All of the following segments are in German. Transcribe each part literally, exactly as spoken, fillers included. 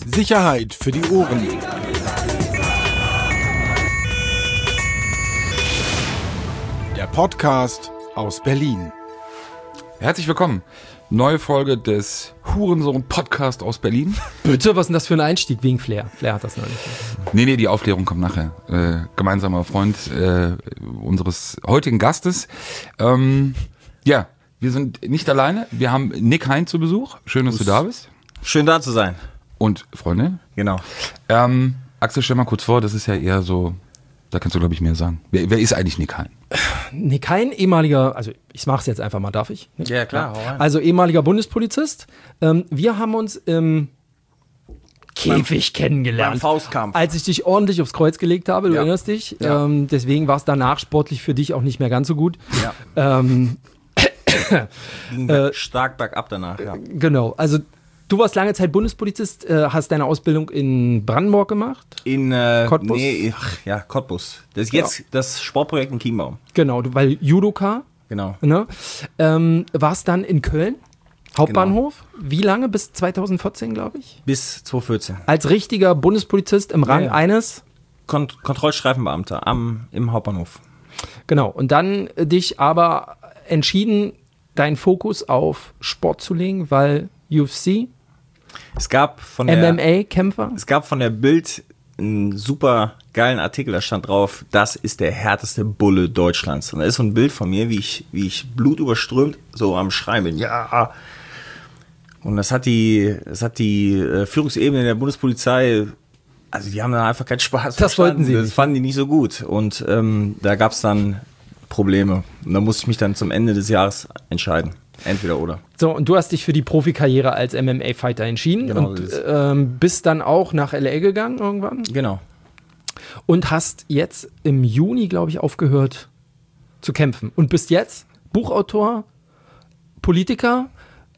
Sicherheit für die Ohren. Der Podcast aus Berlin. Herzlich willkommen. Neue Folge des Hurensohn-Podcast aus Berlin. Bitte, was ist denn das für ein Einstieg wegen Flair? Flair hat das noch nicht. Nee, nee, die Aufklärung kommt nachher. Äh, gemeinsamer Freund äh, unseres heutigen Gastes. Ähm, ja, wir sind nicht alleine. Wir haben Nick Hein zu Besuch. Schön, dass du da bist. Schön da zu sein. Und Freunde. Genau. Ähm, Axel, stell mal kurz vor, das ist ja eher so, da kannst du, glaube ich, mehr sagen. Wer, wer ist eigentlich Nick Hein? Nick Hein, ehemaliger, also ich mach's jetzt einfach mal, darf ich? Ja, klar. Hau rein. Also ehemaliger Bundespolizist. Ähm, wir haben uns im Käfig kennengelernt. Beim Faustkampf. Als ich dich ordentlich aufs Kreuz gelegt habe, du Ja. erinnerst dich. Ja. Ähm, deswegen war es danach sportlich für dich auch nicht mehr ganz so gut. Ja. Ähm, Ging äh, stark bergab danach, ja. genau, also du warst lange Zeit Bundespolizist, äh, hast deine Ausbildung in Brandenburg gemacht. In äh, Cottbus? Nee, ach, ja, Cottbus. Das ist jetzt das Sportprojekt in Chiembaum. Genau, du, weil Judoka. Genau. Ne? Ähm, warst dann in Köln, Hauptbahnhof. Wie lange? Bis zwanzig vierzehn, glaube ich. Bis zwanzig vierzehn. Als richtiger Bundespolizist im Rang Ja, ja. eines. Kont- Kontrollstreifenbeamter am, im Hauptbahnhof. Genau. Und dann äh, dich aber entschieden, deinen Fokus auf Sport zu legen, weil U F C, Es gab von der, M M A-Kämpfer. es gab von der Bild einen super geilen Artikel, da stand drauf, das ist der härteste Bulle Deutschlands. Und da ist so ein Bild von mir, wie ich, wie ich blutüberströmt so am Schreien bin. Ja. Und das hat die, das hat die äh, Führungsebene der Bundespolizei, also die haben da einfach keinen Spaß. Das verstanden. wollten sie Das nicht. fanden die nicht so gut. Und ähm, da gab es dann Probleme. Und da musste ich mich dann zum Ende des Jahres entscheiden. Entweder oder. So, und du hast dich für die Profikarriere als M M A-Fighter entschieden Genau, und so ist es. ähm, bist dann auch nach L A gegangen irgendwann Genau. und hast jetzt im Juni, glaube ich, aufgehört zu kämpfen und bist jetzt Buchautor, Politiker,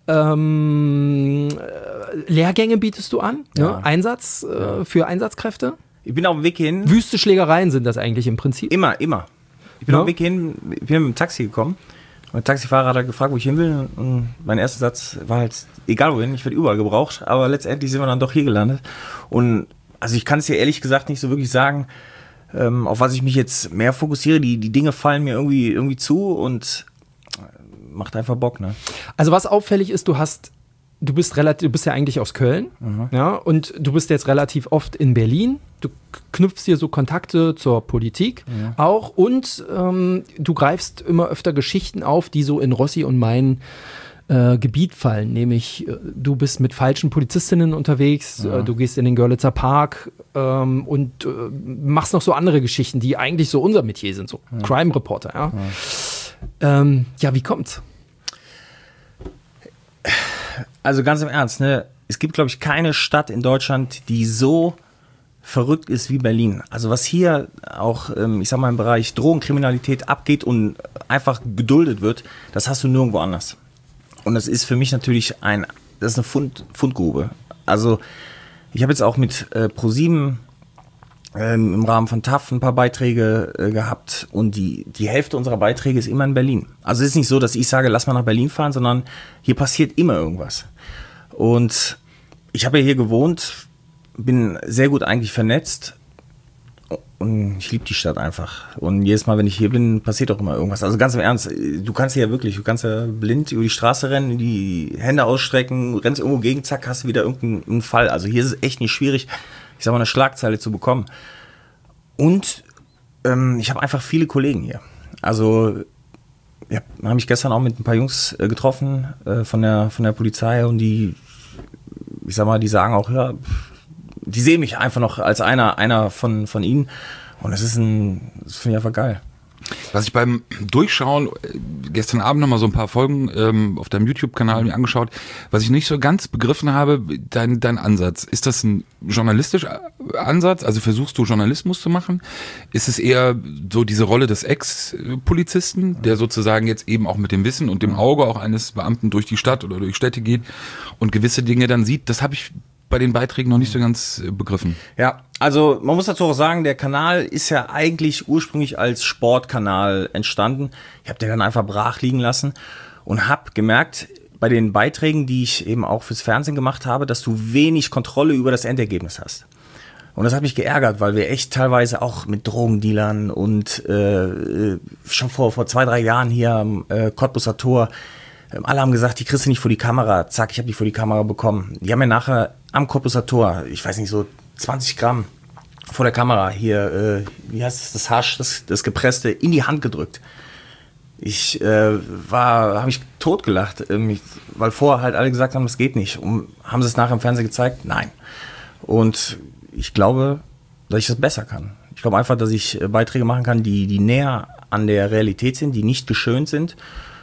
ähm, äh, Lehrgänge bietest du an, Ja. ne? Einsatz äh, für Einsatzkräfte. Ich bin auf dem Weg hin. Wüste Schlägereien sind das eigentlich im Prinzip. Immer, immer. Ich bin Ja. auf dem Weg hin, ich bin mit dem Taxi gekommen. Und der Taxifahrer hat halt gefragt, wo ich hin will. Und mein erster Satz war halt, egal wohin, ich werde überall gebraucht. Aber letztendlich sind wir dann doch hier gelandet. Und also ich kann es dir ehrlich gesagt nicht so wirklich sagen, ähm, auf was ich mich jetzt mehr fokussiere. Die, die Dinge fallen mir irgendwie, irgendwie zu und macht einfach Bock, ne? Also was auffällig ist, du hast, du bist relativ, du bist ja eigentlich aus Köln, ja, und du bist jetzt relativ oft in Berlin. Du k- knüpfst hier so Kontakte zur Politik auch und ähm, du greifst immer öfter Geschichten auf, die so in Rossi und mein äh, Gebiet fallen, nämlich äh, du bist mit falschen Polizistinnen unterwegs, äh, du gehst in den Görlitzer Park ähm, und äh, machst noch so andere Geschichten, die eigentlich so unser Metier sind, so Crime Reporter, ja. Ähm, ja, wie kommt's? Also ganz im Ernst, ne? Es gibt, glaube ich, keine Stadt in Deutschland, die so verrückt ist wie Berlin. Also was hier auch, ähm, ich sag mal, im Bereich Drogenkriminalität abgeht und einfach geduldet wird, das hast du nirgendwo anders. Und das ist für mich natürlich ein, das ist eine Fund, Fundgrube. Also ich habe jetzt auch mit äh, ProSieben ähm, im Rahmen von T A F ein paar Beiträge äh, gehabt und die, die Hälfte unserer Beiträge ist immer in Berlin. Also es ist nicht so, dass ich sage, lass mal nach Berlin fahren, sondern hier passiert immer irgendwas. Und ich habe ja hier gewohnt, bin sehr gut eigentlich vernetzt und ich liebe die Stadt einfach. Und jedes Mal, wenn ich hier bin, passiert auch immer irgendwas. Also ganz im Ernst, du kannst hier ja wirklich, du kannst ja blind über die Straße rennen, die Hände ausstrecken, rennst irgendwo gegen, zack, hast du wieder irgendeinen Fall. Also hier ist es echt nicht schwierig, ich sag mal, eine Schlagzeile zu bekommen. Und ähm, ich habe einfach viele Kollegen hier. Also ja, habe mich gestern auch mit ein paar Jungs äh, getroffen äh, von der von der Polizei und die, ich sag mal, die sagen auch, ja, die sehen mich einfach noch als einer einer von von ihnen und das ist ein, das finde ich einfach geil. Was ich beim Durchschauen, äh, gestern Abend nochmal so ein paar Folgen ähm, auf deinem YouTube-Kanal mir angeschaut, was ich nicht so ganz begriffen habe, dein, dein Ansatz. Ist das ein journalistischer Ansatz? Also versuchst du Journalismus zu machen? Ist es eher so diese Rolle des Ex-Polizisten, der sozusagen jetzt eben auch mit dem Wissen und dem Auge auch eines Beamten durch die Stadt oder durch Städte geht und gewisse Dinge dann sieht? Das habe ich bei den Beiträgen noch nicht so ganz äh, begriffen. Ja, also man muss dazu auch sagen, der Kanal ist ja eigentlich ursprünglich als Sportkanal entstanden. Ich habe den dann einfach brach liegen lassen und habe gemerkt, bei den Beiträgen, die ich eben auch fürs Fernsehen gemacht habe, dass du wenig Kontrolle über das Endergebnis hast. Und das hat mich geärgert, weil wir echt teilweise auch mit Drogendealern und äh, schon vor, vor zwei, drei Jahren hier am äh, Cottbuser Tor, äh, alle haben gesagt, die kriegst du nicht vor die Kamera. Zack, ich habe die vor die Kamera bekommen. Die haben mir nachher am Cottbuser Tor, ich weiß nicht, so zwanzig Gramm vor der Kamera hier, äh, wie heißt es, das Hasch, das, das Gepresste, in die Hand gedrückt. Ich äh, war, habe mich totgelacht, ähm, weil vorher halt alle gesagt haben, das geht nicht. Und haben sie es nachher im Fernsehen gezeigt? Nein. Und ich glaube, dass ich das besser kann. Ich glaube einfach, dass ich äh, Beiträge machen kann, die, die näher an der Realität sind, die nicht geschönt sind.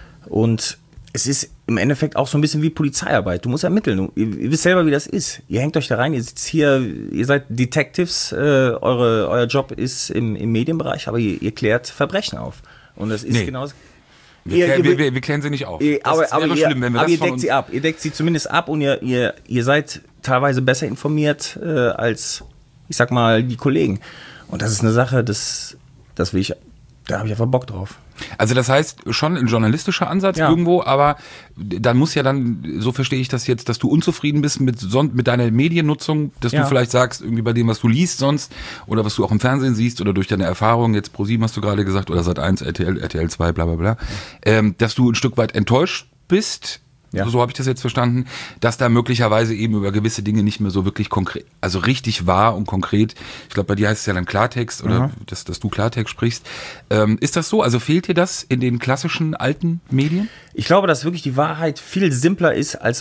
Und es ist im Endeffekt auch so ein bisschen wie Polizeiarbeit. Du musst ermitteln. Du, ihr, ihr wisst selber, wie das ist. Ihr hängt euch da rein, ihr sitzt hier, ihr seid Detectives, äh, eure, euer Job ist im, im Medienbereich, aber ihr, ihr klärt Verbrechen auf. Und das ist nee. genauso. Wir, Ihr, klären, ihr, wir, wir, wir klären sie nicht auf. Ihr, aber das aber, wäre ihr, schlimm, wenn wir aber das ihr von deckt uns sie ab. Ihr deckt sie zumindest ab und ihr, ihr, ihr seid teilweise besser informiert äh, als, ich sag mal, die Kollegen. Und das ist eine Sache, das, das will ich, da habe ich einfach Bock drauf. Also das heißt schon ein journalistischer Ansatz Ja. irgendwo, aber dann muss ja dann, so verstehe ich das jetzt, dass du unzufrieden bist mit, son- mit deiner Mediennutzung, dass Ja. du vielleicht sagst, irgendwie bei dem, was du liest sonst oder was du auch im Fernsehen siehst oder durch deine Erfahrung, jetzt ProSieben hast du gerade gesagt oder Sat eins, R T L, R T L zwei, bla bla bla, ähm, dass du ein Stück weit enttäuscht bist. Ja. So, so habe ich das jetzt verstanden, dass da möglicherweise eben über gewisse Dinge nicht mehr so wirklich konkret, also richtig wahr und konkret, ich glaube, bei dir heißt es ja dann Klartext oder Mhm. dass, dass du Klartext sprichst. Ähm, ist das so? Also fehlt dir das in den klassischen alten Medien? Ich glaube, dass wirklich die Wahrheit viel simpler ist, als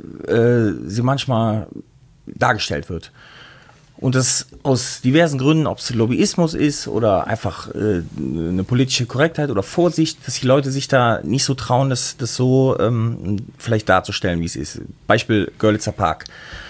äh, sie manchmal dargestellt wird. Und das aus diversen Gründen, ob es Lobbyismus ist oder einfach äh, eine politische Korrektheit oder Vorsicht, dass die Leute sich da nicht so trauen, das, das so ähm, vielleicht darzustellen, wie es ist. Beispiel Görlitzer Park.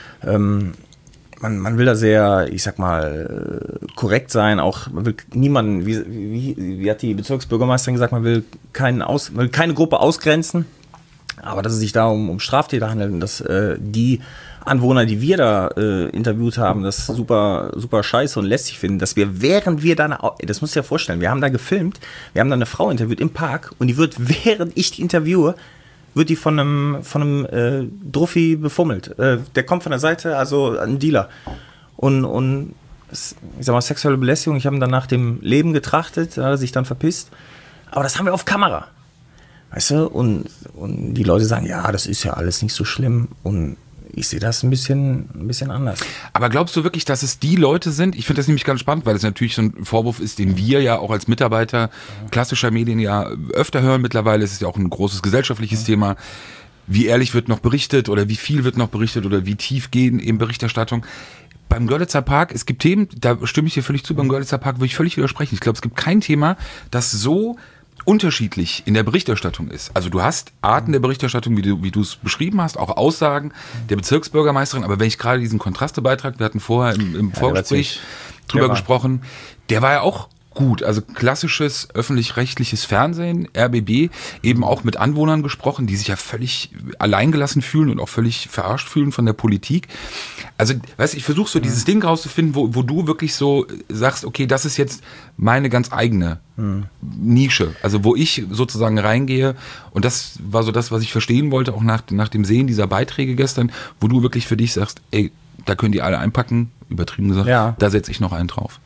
Ähm, man, man will da sehr, ich sag mal, äh, korrekt sein. Auch man will niemanden, wie, wie, wie hat die Bezirksbürgermeisterin gesagt, man will, keinen aus, will keine Gruppe ausgrenzen. Aber dass es sich da um, um Straftäter handelt und dass äh, die Anwohner, die wir da äh, interviewt haben, das super, super scheiße und lästig finden, dass wir, während wir da, eine, das musst du dir ja vorstellen, wir haben da gefilmt, wir haben da eine Frau interviewt im Park und die wird, während ich die interviewe, wird die von einem, von einem äh, Druffi befummelt. Äh, der kommt von der Seite, also ein Dealer. Und, und ich sag mal, sexuelle Belästigung, ich habe ihn dann nach dem Leben getrachtet, da hat er sich dann verpisst. Aber das haben wir auf Kamera. Weißt du, und, und die Leute sagen, ja, das ist ja alles nicht so schlimm. Und ich sehe das ein bisschen, ein bisschen anders. Aber glaubst du wirklich, dass es die Leute sind? Ich finde das nämlich ganz spannend, weil es natürlich so ein Vorwurf ist, den wir ja auch als Mitarbeiter klassischer Medien ja öfter hören mittlerweile. Es ist ja auch ein großes gesellschaftliches ja. Thema. Wie ehrlich wird noch berichtet oder wie viel wird noch berichtet oder wie tief gehen eben Berichterstattung? Beim Görlitzer Park, es gibt Themen, da stimme ich dir völlig zu, beim Görlitzer Park würde ich völlig widersprechen. Ich glaube, es gibt kein Thema, das so unterschiedlich in der Berichterstattung ist. Also du hast Arten der Berichterstattung, wie du wie du es beschrieben hast, auch Aussagen der Bezirksbürgermeisterin, aber wenn ich gerade diesen Kontrastebeitrag, wir hatten vorher im, im ja, Vorgespräch drüber gesprochen, der war ja auch gut, also klassisches öffentlich-rechtliches Fernsehen, R B B, eben auch mit Anwohnern gesprochen, die sich ja völlig alleingelassen fühlen und auch völlig verarscht fühlen von der Politik. Also, weißt du, ich versuche so mhm. dieses Ding rauszufinden, wo, wo du wirklich so sagst, okay, das ist jetzt meine ganz eigene mhm. Nische, also wo ich sozusagen reingehe und das war so das, was ich verstehen wollte, auch nach, nach dem Sehen dieser Beiträge gestern, wo du wirklich für dich sagst, ey, da können die alle einpacken, übertrieben gesagt, ja. da setze ich noch einen drauf.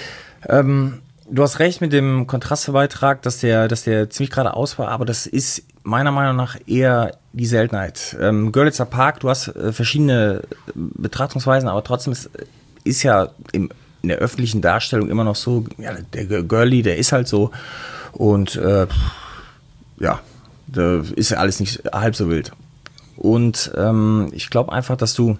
Ähm, Du hast recht mit dem Kontrastebeitrag, dass der, dass der ziemlich geradeaus war, aber das ist meiner Meinung nach eher die Seltenheit. Ähm, Görlitzer Park, du hast äh, verschiedene Betrachtungsweisen, aber trotzdem ist, ist ja im, in der öffentlichen Darstellung immer noch so, ja, der Girlie, der ist halt so und äh, ja, da ist ja alles nicht halb so wild. Und ähm, ich glaube einfach, dass du,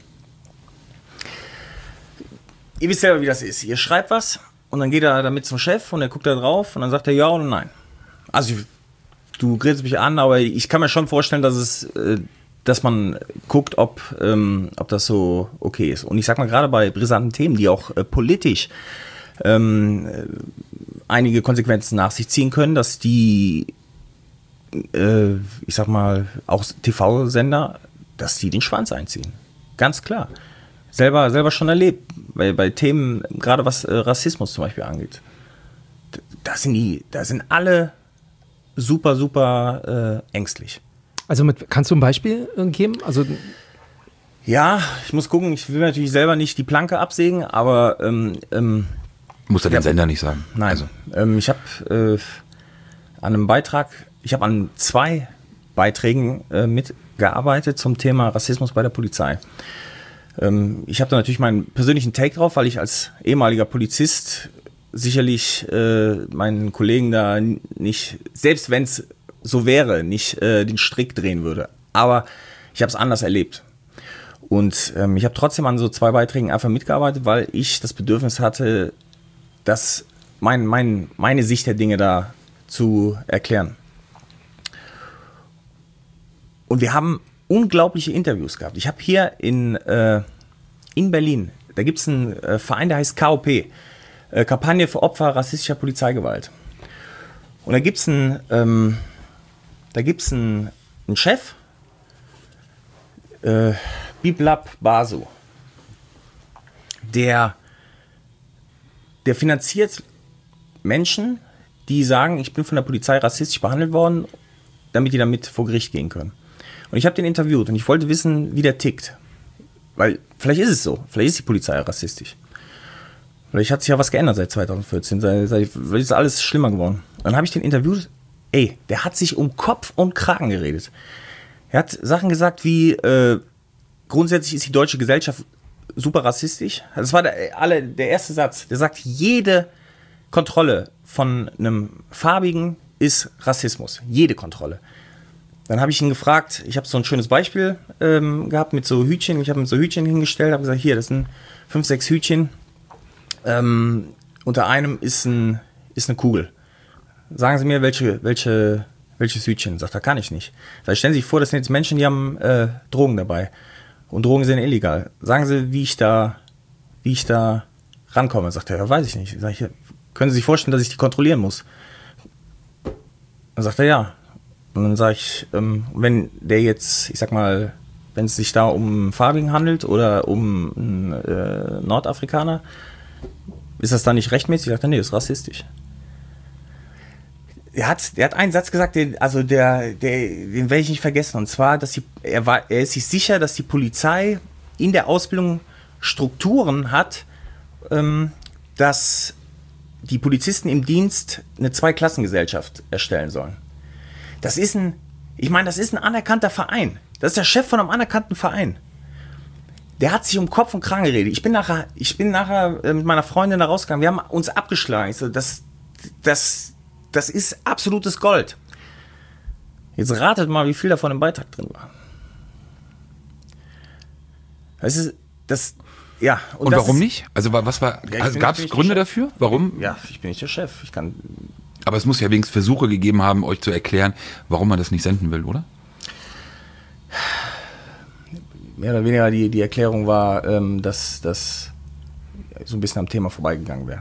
ihr wisst selber, wie das ist. Ihr schreibt was. Und dann geht er damit zum Chef und er guckt da drauf und dann sagt er ja oder nein. Also du grinst mich an, aber ich kann mir schon vorstellen, dass es, äh, dass man guckt, ob, ähm, ob das so okay ist. Und ich sag mal gerade bei brisanten Themen, die auch äh, politisch ähm, äh, einige Konsequenzen nach sich ziehen können, dass die, äh, ich sag mal, auch T V-Sender, dass die den Schwanz einziehen. Ganz klar. Selber, selber schon erlebt, bei, bei Themen, gerade was äh, Rassismus zum Beispiel angeht. Da sind die, da sind alle super, super äh, ängstlich. Also mit, kannst du ein Beispiel äh, geben? Also Ja, ich muss gucken, ich will natürlich selber nicht die Planke absägen, aber ähm, ähm, Muss er den Ja. Sender nicht sagen. nein. Also, Ähm, ich habe äh, an einem Beitrag, ich habe an zwei Beiträgen äh, mitgearbeitet zum Thema Rassismus bei der Polizei. Ähm, ich habe da natürlich meinen persönlichen Take drauf, weil ich als ehemaliger Polizist sicherlich äh, meinen Kollegen da nicht, selbst wenn es so wäre, nicht äh, den Strick drehen würde. Aber ich habe es anders erlebt. Und ähm, ich habe trotzdem an so zwei Beiträgen einfach mitgearbeitet, weil ich das Bedürfnis hatte, das mein, mein, meine Sicht der Dinge da zu erklären. Und wir haben unglaubliche Interviews gehabt. Ich habe hier in, äh, in Berlin, da gibt es einen äh, Verein, der heißt K O P, äh, Kampagne für Opfer rassistischer Polizeigewalt. Und da gibt es einen, ähm, da gibt's einen, einen Chef, äh, Biplab Basu, der, der finanziert Menschen, die sagen, ich bin von der Polizei rassistisch behandelt worden, damit die damit vor Gericht gehen können. Und ich habe den interviewt und ich wollte wissen, wie der tickt. Weil vielleicht ist es so, vielleicht ist die Polizei rassistisch. Vielleicht hat sich ja was geändert seit zwanzig vierzehn, seit, seit, vielleicht ist alles schlimmer geworden. Dann habe ich den interviewt, ey, der hat sich um Kopf und Kragen geredet. Er hat Sachen gesagt wie, äh, grundsätzlich ist die deutsche Gesellschaft super rassistisch. Das war der, alle, der erste Satz. Der sagt, jede Kontrolle von einem Farbigen ist Rassismus. Jede Kontrolle. Dann habe ich ihn gefragt, ich habe so ein schönes Beispiel ähm, gehabt mit so Hütchen. Ich habe mit so Hütchen hingestellt, habe gesagt, hier, das sind fünf, sechs Hütchen. Ähm, unter einem ist, ein, ist eine Kugel. Sagen Sie mir, welche, welche, welches Hütchen? Sagt er, kann ich nicht. Sag ich, stellen Sie sich vor, das sind jetzt Menschen, die haben äh, Drogen dabei. Und Drogen sind illegal. Sagen Sie, wie ich da, wie ich da rankomme. Sagt er, ja, weiß ich nicht. Sag ich, können Sie sich vorstellen, dass ich die kontrollieren muss? Dann sagt er, ja. Und dann sage ich, ähm, wenn der jetzt, ich sag mal, wenn es sich da um einen Farbigen handelt oder um einen äh, Nordafrikaner, ist das dann nicht rechtmäßig? Sagt er, nee, das ist rassistisch. Er hat, der hat einen Satz gesagt, den, also der, der, den werde ich nicht vergessen. Und zwar, dass die, er, war, er ist sich sicher, dass die Polizei in der Ausbildung Strukturen hat, ähm, dass die Polizisten im Dienst eine Zweiklassengesellschaft erstellen sollen. Das ist ein, ich meine, das ist ein anerkannter Verein. Das ist der Chef von einem anerkannten Verein. Der hat sich um Kopf und Kragen geredet. Ich bin nachher, ich bin nachher mit meiner Freundin da rausgegangen. Wir haben uns abgeschlagen. Ich so, das, das, das ist absolutes Gold. Jetzt ratet mal, wie viel davon im Beitrag drin war. Das ist, das, ja. und Und das warum ist, nicht? Also wa- was war, Ja, ich also bin- gab bin es ich Gründe der dafür? Warum? Ja, ich bin nicht der Chef. Ich kann. Aber es muss ja wenigstens Versuche gegeben haben, euch zu erklären, warum man das nicht senden will, oder? Mehr oder weniger die, die Erklärung war, ähm, dass das so ein bisschen am Thema vorbeigegangen wäre.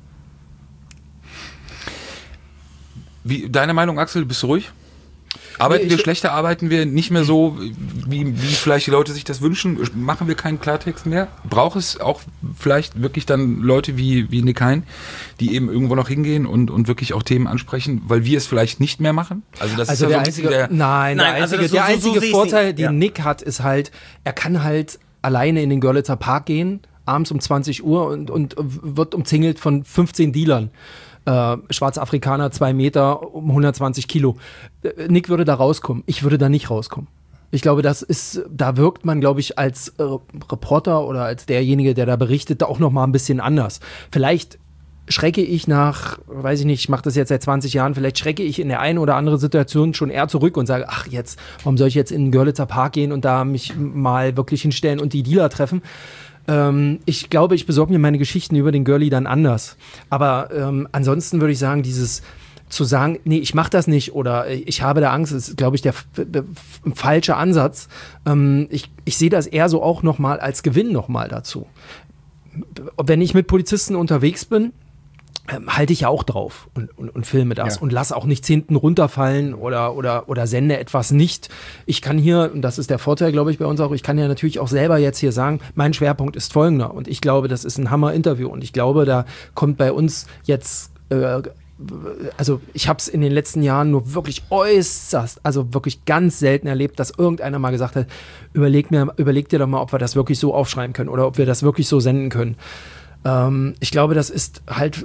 Wie, deine Meinung, Axel, bist du ruhig? Arbeiten Nee, wir ich- schlechter, arbeiten wir nicht mehr so, wie, wie vielleicht die Leute sich das wünschen? Machen wir keinen Klartext mehr? Braucht es auch vielleicht wirklich dann Leute wie, wie Nick Hein, die eben irgendwo noch hingehen und, und wirklich auch Themen ansprechen, weil wir es vielleicht nicht mehr machen? Also das Also ist ja der so ein bisschen einzige, der... nein, Nein, der also einzige, das so- der so- so einzige sehe ich's Vorteil, nicht. den Ja. Nick hat, ist halt, er kann halt alleine in den Görlitzer Park gehen, abends um zwanzig Uhr und, und wird umzingelt von fünfzehn Dealern. Äh, Schwarze Afrikaner, zwei Meter, um hundertzwanzig Kilo. Äh, Nick würde da rauskommen. Ich würde da nicht rauskommen. Ich glaube, das ist, da wirkt man, glaube ich, als äh, Reporter oder als derjenige, der da berichtet, da auch noch mal ein bisschen anders. Vielleicht schrecke ich nach, weiß ich nicht, ich mache das jetzt seit zwanzig Jahren, vielleicht schrecke ich in der einen oder anderen Situation schon eher zurück und sage, ach jetzt, warum soll ich jetzt in den Görlitzer Park gehen und da mich mal wirklich hinstellen und die Dealer treffen? Ähm, ich glaube, ich besorge mir meine Geschichten über den Girlie dann anders. Aber ähm, ansonsten würde ich sagen, dieses zu sagen, nee, ich mache das nicht oder ich habe da Angst, ist, glaube ich, der, der falsche Ansatz. Ähm, ich, ich sehe das eher so auch nochmal als Gewinn nochmal dazu. Wenn ich mit Polizisten unterwegs bin, ähm, halte ich ja auch drauf und, und, und filme das Ja. und lasse auch nichts hinten runterfallen oder, oder, oder sende etwas nicht. Ich kann hier, und das ist der Vorteil, glaube ich, bei uns auch, ich kann ja natürlich auch selber jetzt hier sagen, mein Schwerpunkt ist folgender und ich glaube, das ist ein Hammer-Interview und ich glaube, da kommt bei uns jetzt äh, also ich habe es in den letzten Jahren nur wirklich äußerst, also wirklich ganz selten erlebt, dass irgendeiner mal gesagt hat, überleg, mir, überleg dir doch mal, ob wir das wirklich so aufschreiben können oder ob wir das wirklich so senden können. Ähm, ich glaube, das ist halt,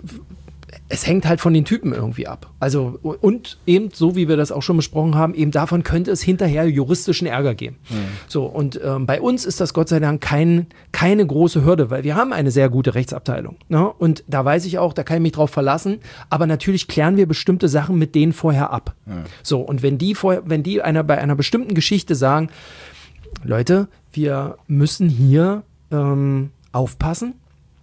es hängt halt von den Typen irgendwie ab. Also, und eben, so wie wir das auch schon besprochen haben, eben davon könnte es hinterher juristischen Ärger geben. Mhm. So, und ähm, bei uns ist das Gott sei Dank kein, keine große Hürde, weil wir haben eine sehr gute Rechtsabteilung. Ne? Und da weiß ich auch, da kann ich mich drauf verlassen, aber natürlich klären wir bestimmte Sachen mit denen vorher ab. Mhm. So, und wenn die, vorher, wenn die einer, bei einer bestimmten Geschichte sagen, Leute, wir müssen hier ähm, aufpassen,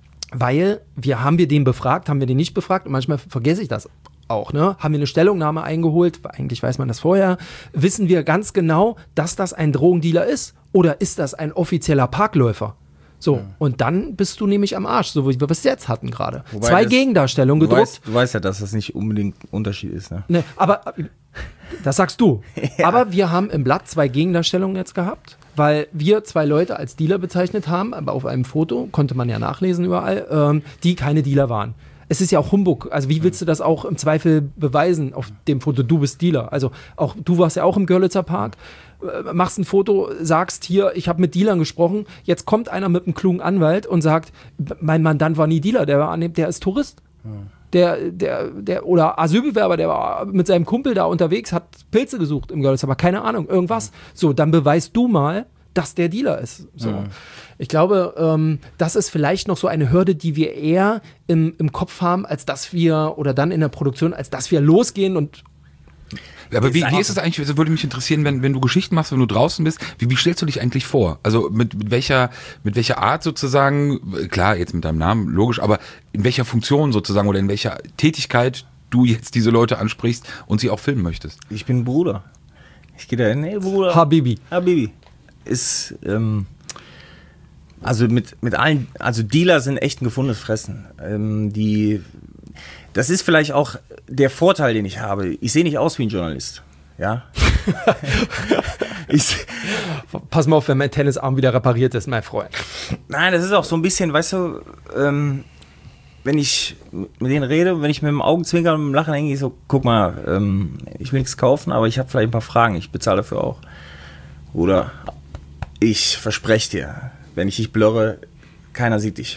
weil wir, haben wir den befragt, haben wir den nicht befragt und manchmal vergesse ich das auch, ne? Haben wir eine Stellungnahme eingeholt, eigentlich weiß man das vorher, wissen wir ganz genau, dass das ein Drogendealer ist oder ist das ein offizieller Parkläufer? So, ja. Und dann bist du nämlich am Arsch, so wie wir es jetzt hatten gerade. Zwei das, Gegendarstellungen du gedruckt. Weißt, du weißt ja, dass das nicht unbedingt ein Unterschied ist, ne? Ne, aber das sagst du. Ja. Aber wir haben im Blatt zwei Gegendarstellungen jetzt gehabt, weil wir zwei Leute als Dealer bezeichnet haben, aber auf einem Foto, konnte man ja nachlesen überall, ähm, die keine Dealer waren. Es ist ja auch Humbug. Also wie willst du das auch im Zweifel beweisen auf dem Foto, du bist Dealer? Also auch du warst ja auch im Görlitzer Park, äh, machst ein Foto, sagst hier, ich habe mit Dealern gesprochen, jetzt kommt einer mit einem klugen Anwalt und sagt, mein Mandant war nie Dealer, der, war, der ist Tourist. Ja. Der, der, der, oder Asylbewerber, der war mit seinem Kumpel da unterwegs, hat Pilze gesucht im Görlitzer, aber keine Ahnung, irgendwas. So, dann beweist du mal, dass der Dealer ist. So. Mhm. Ich glaube, ähm, das ist vielleicht noch so eine Hürde, die wir eher im, im Kopf haben, als dass wir, oder dann in der Produktion, als dass wir losgehen und aber wie, wie ist es eigentlich, das würde mich interessieren, wenn, wenn du Geschichten machst, wenn du draußen bist, wie, wie stellst du dich eigentlich vor? Also mit, mit welcher, mit welcher Art sozusagen, klar, jetzt mit deinem Namen, logisch, aber in welcher Funktion sozusagen oder in welcher Tätigkeit du jetzt diese Leute ansprichst und sie auch filmen möchtest? Ich bin Bruder. Ich gehe da hin, hey Bruder. Habibi. Habibi. Ist, ähm, also mit, mit allen, also Dealer sind echt ein gefundenes Fressen. Ähm, die, das ist vielleicht auch der Vorteil, den ich habe. Ich sehe nicht aus wie ein Journalist. Ja. ich, Pass mal auf, wenn mein Tennisarm wieder repariert ist, mein Freund. Nein, das ist auch so ein bisschen, weißt du, ähm, wenn ich mit denen rede, wenn ich mit dem Augenzwinkern und mit dem Lachen denke, ich so, guck mal, ähm, ich will nichts kaufen, aber ich habe vielleicht ein paar Fragen, ich bezahle dafür auch. Oder ich verspreche dir, wenn ich dich blurre, keiner sieht dich.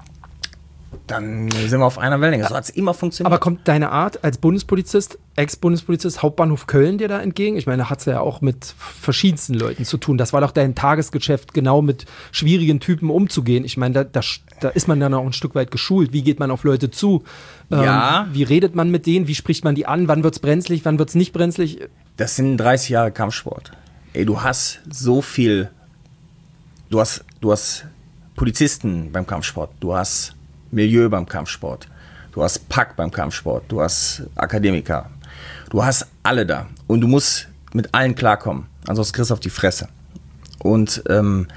Dann sind wir auf einer Wellenlänge. So hat es immer funktioniert. Aber kommt deine Art als Bundespolizist, Ex-Bundespolizist, Hauptbahnhof Köln dir da entgegen? Ich meine, da hat es ja auch mit verschiedensten Leuten zu tun. Das war doch dein Tagesgeschäft, genau mit schwierigen Typen umzugehen. Ich meine, da, da, da ist man dann auch ein Stück weit geschult. Wie geht man auf Leute zu? Ähm, ja. Wie redet man mit denen? Wie spricht man die an? Wann wird es brenzlig? Wann wird es nicht brenzlig? Das sind dreißig Jahre Kampfsport. Ey, du hast so viel. Du hast, du hast Polizisten beim Kampfsport. Du hast Milieu beim Kampfsport, du hast Pack beim Kampfsport, du hast Akademiker, du hast alle da und du musst mit allen klarkommen, ansonsten kriegst du auf die Fresse. Und ähm,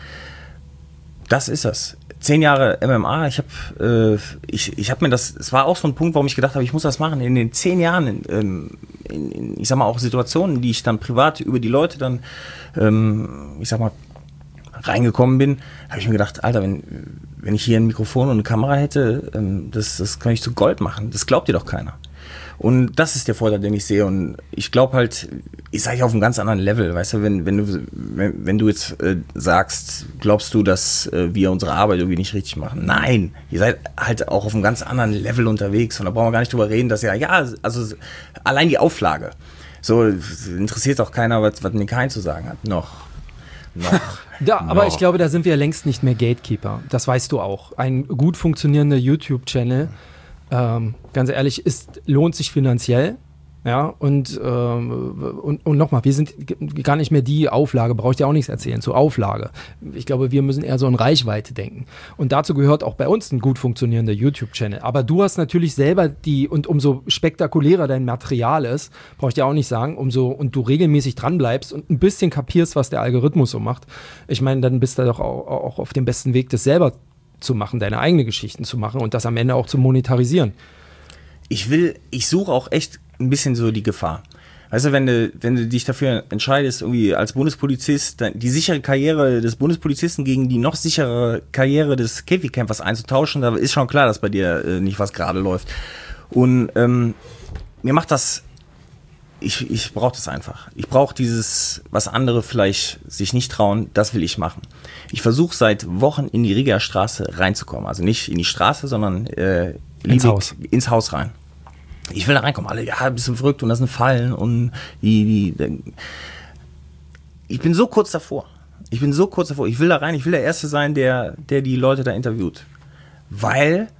das ist das. Zehn Jahre M M A, ich habe äh, ich, ich hab mir das, es war auch so ein Punkt, warum ich gedacht habe, ich muss das machen. In den zehn Jahren, in, in, in, ich sag mal auch Situationen, die ich dann privat über die Leute dann, ähm, ich sag mal, reingekommen bin, habe ich mir gedacht, Alter, wenn, wenn ich hier ein Mikrofon und eine Kamera hätte, ähm, das, das kann ich zu Gold machen. Das glaubt dir doch keiner. Und das ist der Vorteil, den ich sehe. Und ich glaube halt, ich sage auf einem ganz anderen Level, weißt du, wenn, wenn du, wenn, wenn du jetzt äh, sagst, glaubst du, dass äh, wir unsere Arbeit irgendwie nicht richtig machen? Nein, ihr seid halt auch auf einem ganz anderen Level unterwegs. Und da brauchen wir gar nicht drüber reden, dass ja, ja, also allein die Auflage. So, interessiert auch keiner, was, was Nikain zu sagen hat. Noch. Noch. Ja, aber no. ich glaube, da sind wir längst nicht mehr Gatekeeper. Das weißt du auch. Ein gut funktionierender YouTube-Channel, ähm, ganz ehrlich, ist, lohnt sich finanziell. Ja, und, ähm, und, und nochmal, wir sind gar nicht mehr die Auflage, brauche ich dir auch nichts erzählen, zur Auflage. Ich glaube, wir müssen eher so in Reichweite denken. Und dazu gehört auch bei uns ein gut funktionierender YouTube-Channel. Aber du hast natürlich selber die, und umso spektakulärer dein Material ist, brauche ich dir auch nicht sagen, umso, und du regelmäßig dran bleibst und ein bisschen kapierst, was der Algorithmus so macht. Ich meine, dann bist du doch auch, auch auf dem besten Weg, das selber zu machen, deine eigenen Geschichten zu machen und das am Ende auch zu monetarisieren. Ich will, ich suche auch echt ein bisschen so die Gefahr. Weißt du, wenn du, wenn du dich dafür entscheidest, irgendwie als Bundespolizist die sichere Karriere des Bundespolizisten gegen die noch sichere Karriere des Käfigkämpfers einzutauschen, da ist schon klar, dass bei dir äh, nicht was gerade läuft. Und ähm, mir macht das, ich, ich brauche das einfach. Ich brauche dieses, was andere vielleicht sich nicht trauen, das will ich machen. Ich versuche seit Wochen in die Rigaer Straße reinzukommen. Also nicht in die Straße, sondern äh, ins Haus. ins Haus rein. Ich will da reinkommen. Alle, ja, ein bisschen verrückt und das sind Fallen und die, die, ich bin so kurz davor. Ich bin so kurz davor. Ich will da rein. Ich will der Erste sein, der, der die Leute da interviewt. Weil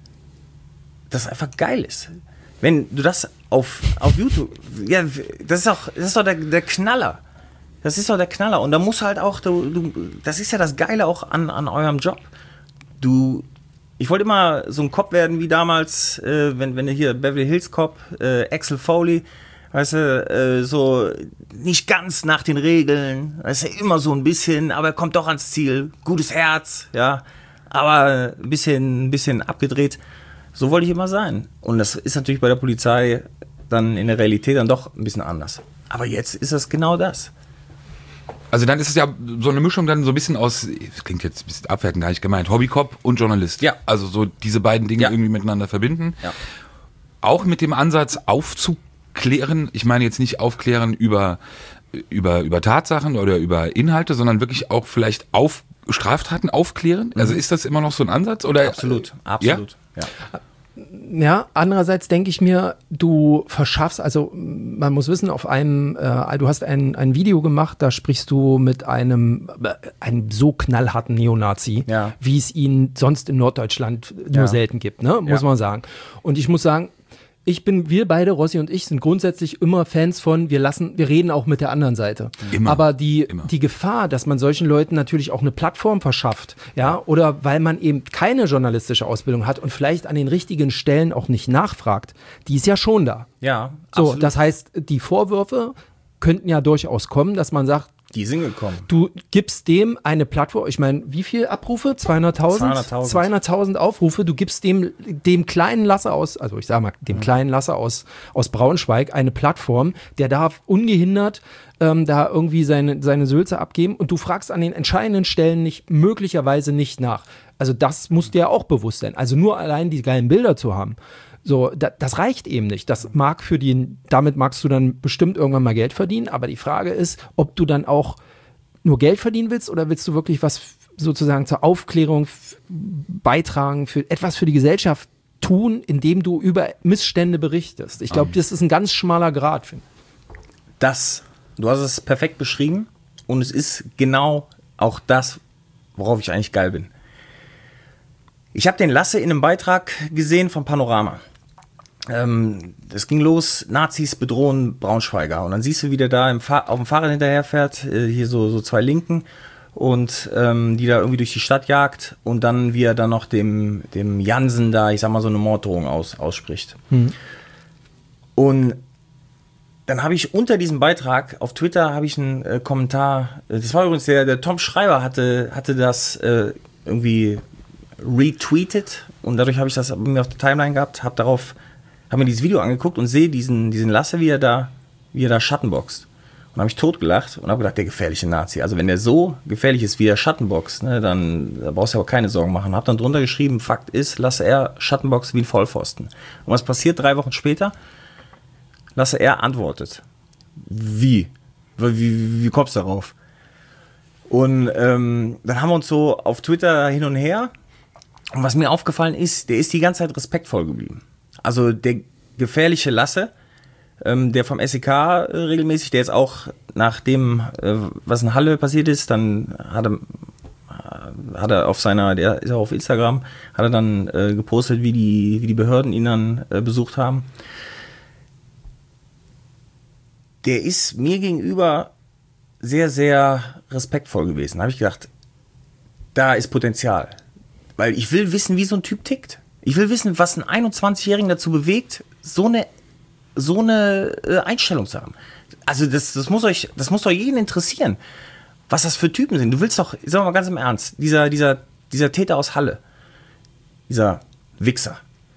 das einfach geil ist. Wenn du das auf, auf YouTube, ja, das ist auch, das ist doch der, der Knaller. Das ist doch der Knaller. Und da muss halt auch, du, du, das ist ja das Geile auch an, an eurem Job. Du, ich wollte immer so ein Cop werden wie damals, äh, wenn, wenn du hier Beverly Hills Cop, äh, Axel Foley, weißt du, äh, so nicht ganz nach den Regeln, weißt du, immer so ein bisschen, aber er kommt doch ans Ziel, gutes Herz, ja, aber ein bisschen, ein bisschen abgedreht. So wollte ich immer sein. Und das ist natürlich bei der Polizei dann in der Realität dann doch ein bisschen anders. Aber jetzt ist das genau das. Also dann ist es ja so eine Mischung dann so ein bisschen aus, das klingt jetzt ein bisschen abwertend, gar nicht gemeint, Hobbycop und Journalist. Ja. Also so diese beiden Dinge Ja. irgendwie miteinander verbinden. Ja. Auch mit dem Ansatz aufzuklären, ich meine jetzt nicht aufklären über, über, über Tatsachen oder über Inhalte, sondern wirklich auch vielleicht auf Straftaten aufklären. Also ist das immer noch so ein Ansatz? Oder? Absolut, absolut. Ja? Ja. Ja, andererseits denke ich mir, du verschaffst, also man muss wissen, auf einem, äh, du hast ein, ein Video gemacht, da sprichst du mit einem, äh, einem so knallharten Neonazi, Ja. wie es ihn sonst in Norddeutschland nur Ja. selten gibt, ne? Muss Ja. man sagen. Und ich muss sagen, ich bin, wir beide, Rossi und ich, sind grundsätzlich immer Fans von, wir lassen, wir reden auch mit der anderen Seite. Immer. Aber die, Immer. die Gefahr, dass man solchen Leuten natürlich auch eine Plattform verschafft, ja, oder weil man eben keine journalistische Ausbildung hat und vielleicht an den richtigen Stellen auch nicht nachfragt, die ist ja schon da. Ja, So, absolut. das heißt, die Vorwürfe könnten ja durchaus kommen, dass man sagt, Die sind gekommen. du gibst dem eine Plattform, ich meine, wie viel Abrufe? zweihunderttausend? zweihunderttausend. zweihunderttausend Aufrufe. Du gibst dem, dem kleinen Lasse aus, also ich sag mal, dem kleinen Lasse aus, aus Braunschweig eine Plattform, der darf ungehindert ähm, da irgendwie seine, seine Sülze abgeben und du fragst an den entscheidenden Stellen nicht, möglicherweise nicht nach. Also das muss dir auch bewusst sein. Also nur allein die geilen Bilder zu haben. So, da, das reicht eben nicht. Das mag für die, damit magst du dann bestimmt irgendwann mal Geld verdienen, aber die Frage ist, ob du dann auch nur Geld verdienen willst oder willst du wirklich was f- sozusagen zur Aufklärung f- beitragen, für etwas für die Gesellschaft tun, indem du über Missstände berichtest. Ich glaube, das ist ein ganz schmaler Grat. Finde ich. Das, du hast es perfekt beschrieben und es ist genau auch das, worauf ich eigentlich geil bin. Ich habe den Lasse in einem Beitrag gesehen von Panorama. Ähm, das ging los, Nazis bedrohen Braunschweiger. Und dann siehst du, wie der da im Fahr- auf dem Fahrrad hinterherfährt, äh, hier so, so zwei Linken, und ähm, die da irgendwie durch die Stadt jagt. Und dann, wie er dann noch dem, dem Jansen da, ich sag mal, so eine Morddrohung aus, ausspricht. Hm. Und dann habe ich unter diesem Beitrag auf Twitter habe ich einen äh, Kommentar, äh, das war übrigens der, der Tom Schreiber hatte, hatte das äh, irgendwie retweetet und dadurch habe ich das bei mir auf der Timeline gehabt, habe darauf, habe mir dieses Video angeguckt und sehe diesen, diesen Lasse, wie er da, wie er da Schattenboxt. Und habe ich totgelacht und habe gedacht, der gefährliche Nazi. Also wenn der so gefährlich ist, wie er Schattenboxt, ne, dann da brauchst du aber keine Sorgen machen. Habe dann drunter geschrieben, Fakt ist, Lasse er Schattenboxt wie ein Vollpfosten. Und was passiert drei Wochen später? Lasse er antwortet. Wie? Wie, wie, wie kommst du darauf? Und ähm, dann haben wir uns so auf Twitter hin und her. Und was mir aufgefallen ist, der ist die ganze Zeit respektvoll geblieben. Also der gefährliche Lasse, ähm, der vom S E K äh, regelmäßig, der jetzt auch nach dem, äh, was in Halle passiert ist, dann hat er, äh, hat er auf seiner, der ist auch auf Instagram, hat er dann äh, gepostet, wie die, wie die Behörden ihn dann äh, besucht haben. Der ist mir gegenüber sehr, sehr respektvoll gewesen. Da habe ich gedacht, da ist Potenzial. Weil ich will wissen, wie so ein Typ tickt. Ich will wissen, was einen einundzwanzigjährigen dazu bewegt, so eine, so eine äh, Einstellung zu haben. Also das, das, muss euch, das muss doch jeden interessieren, was das für Typen sind. Du willst doch, sagen wir mal ganz im Ernst, dieser, dieser, dieser Täter aus Halle, dieser Wichser,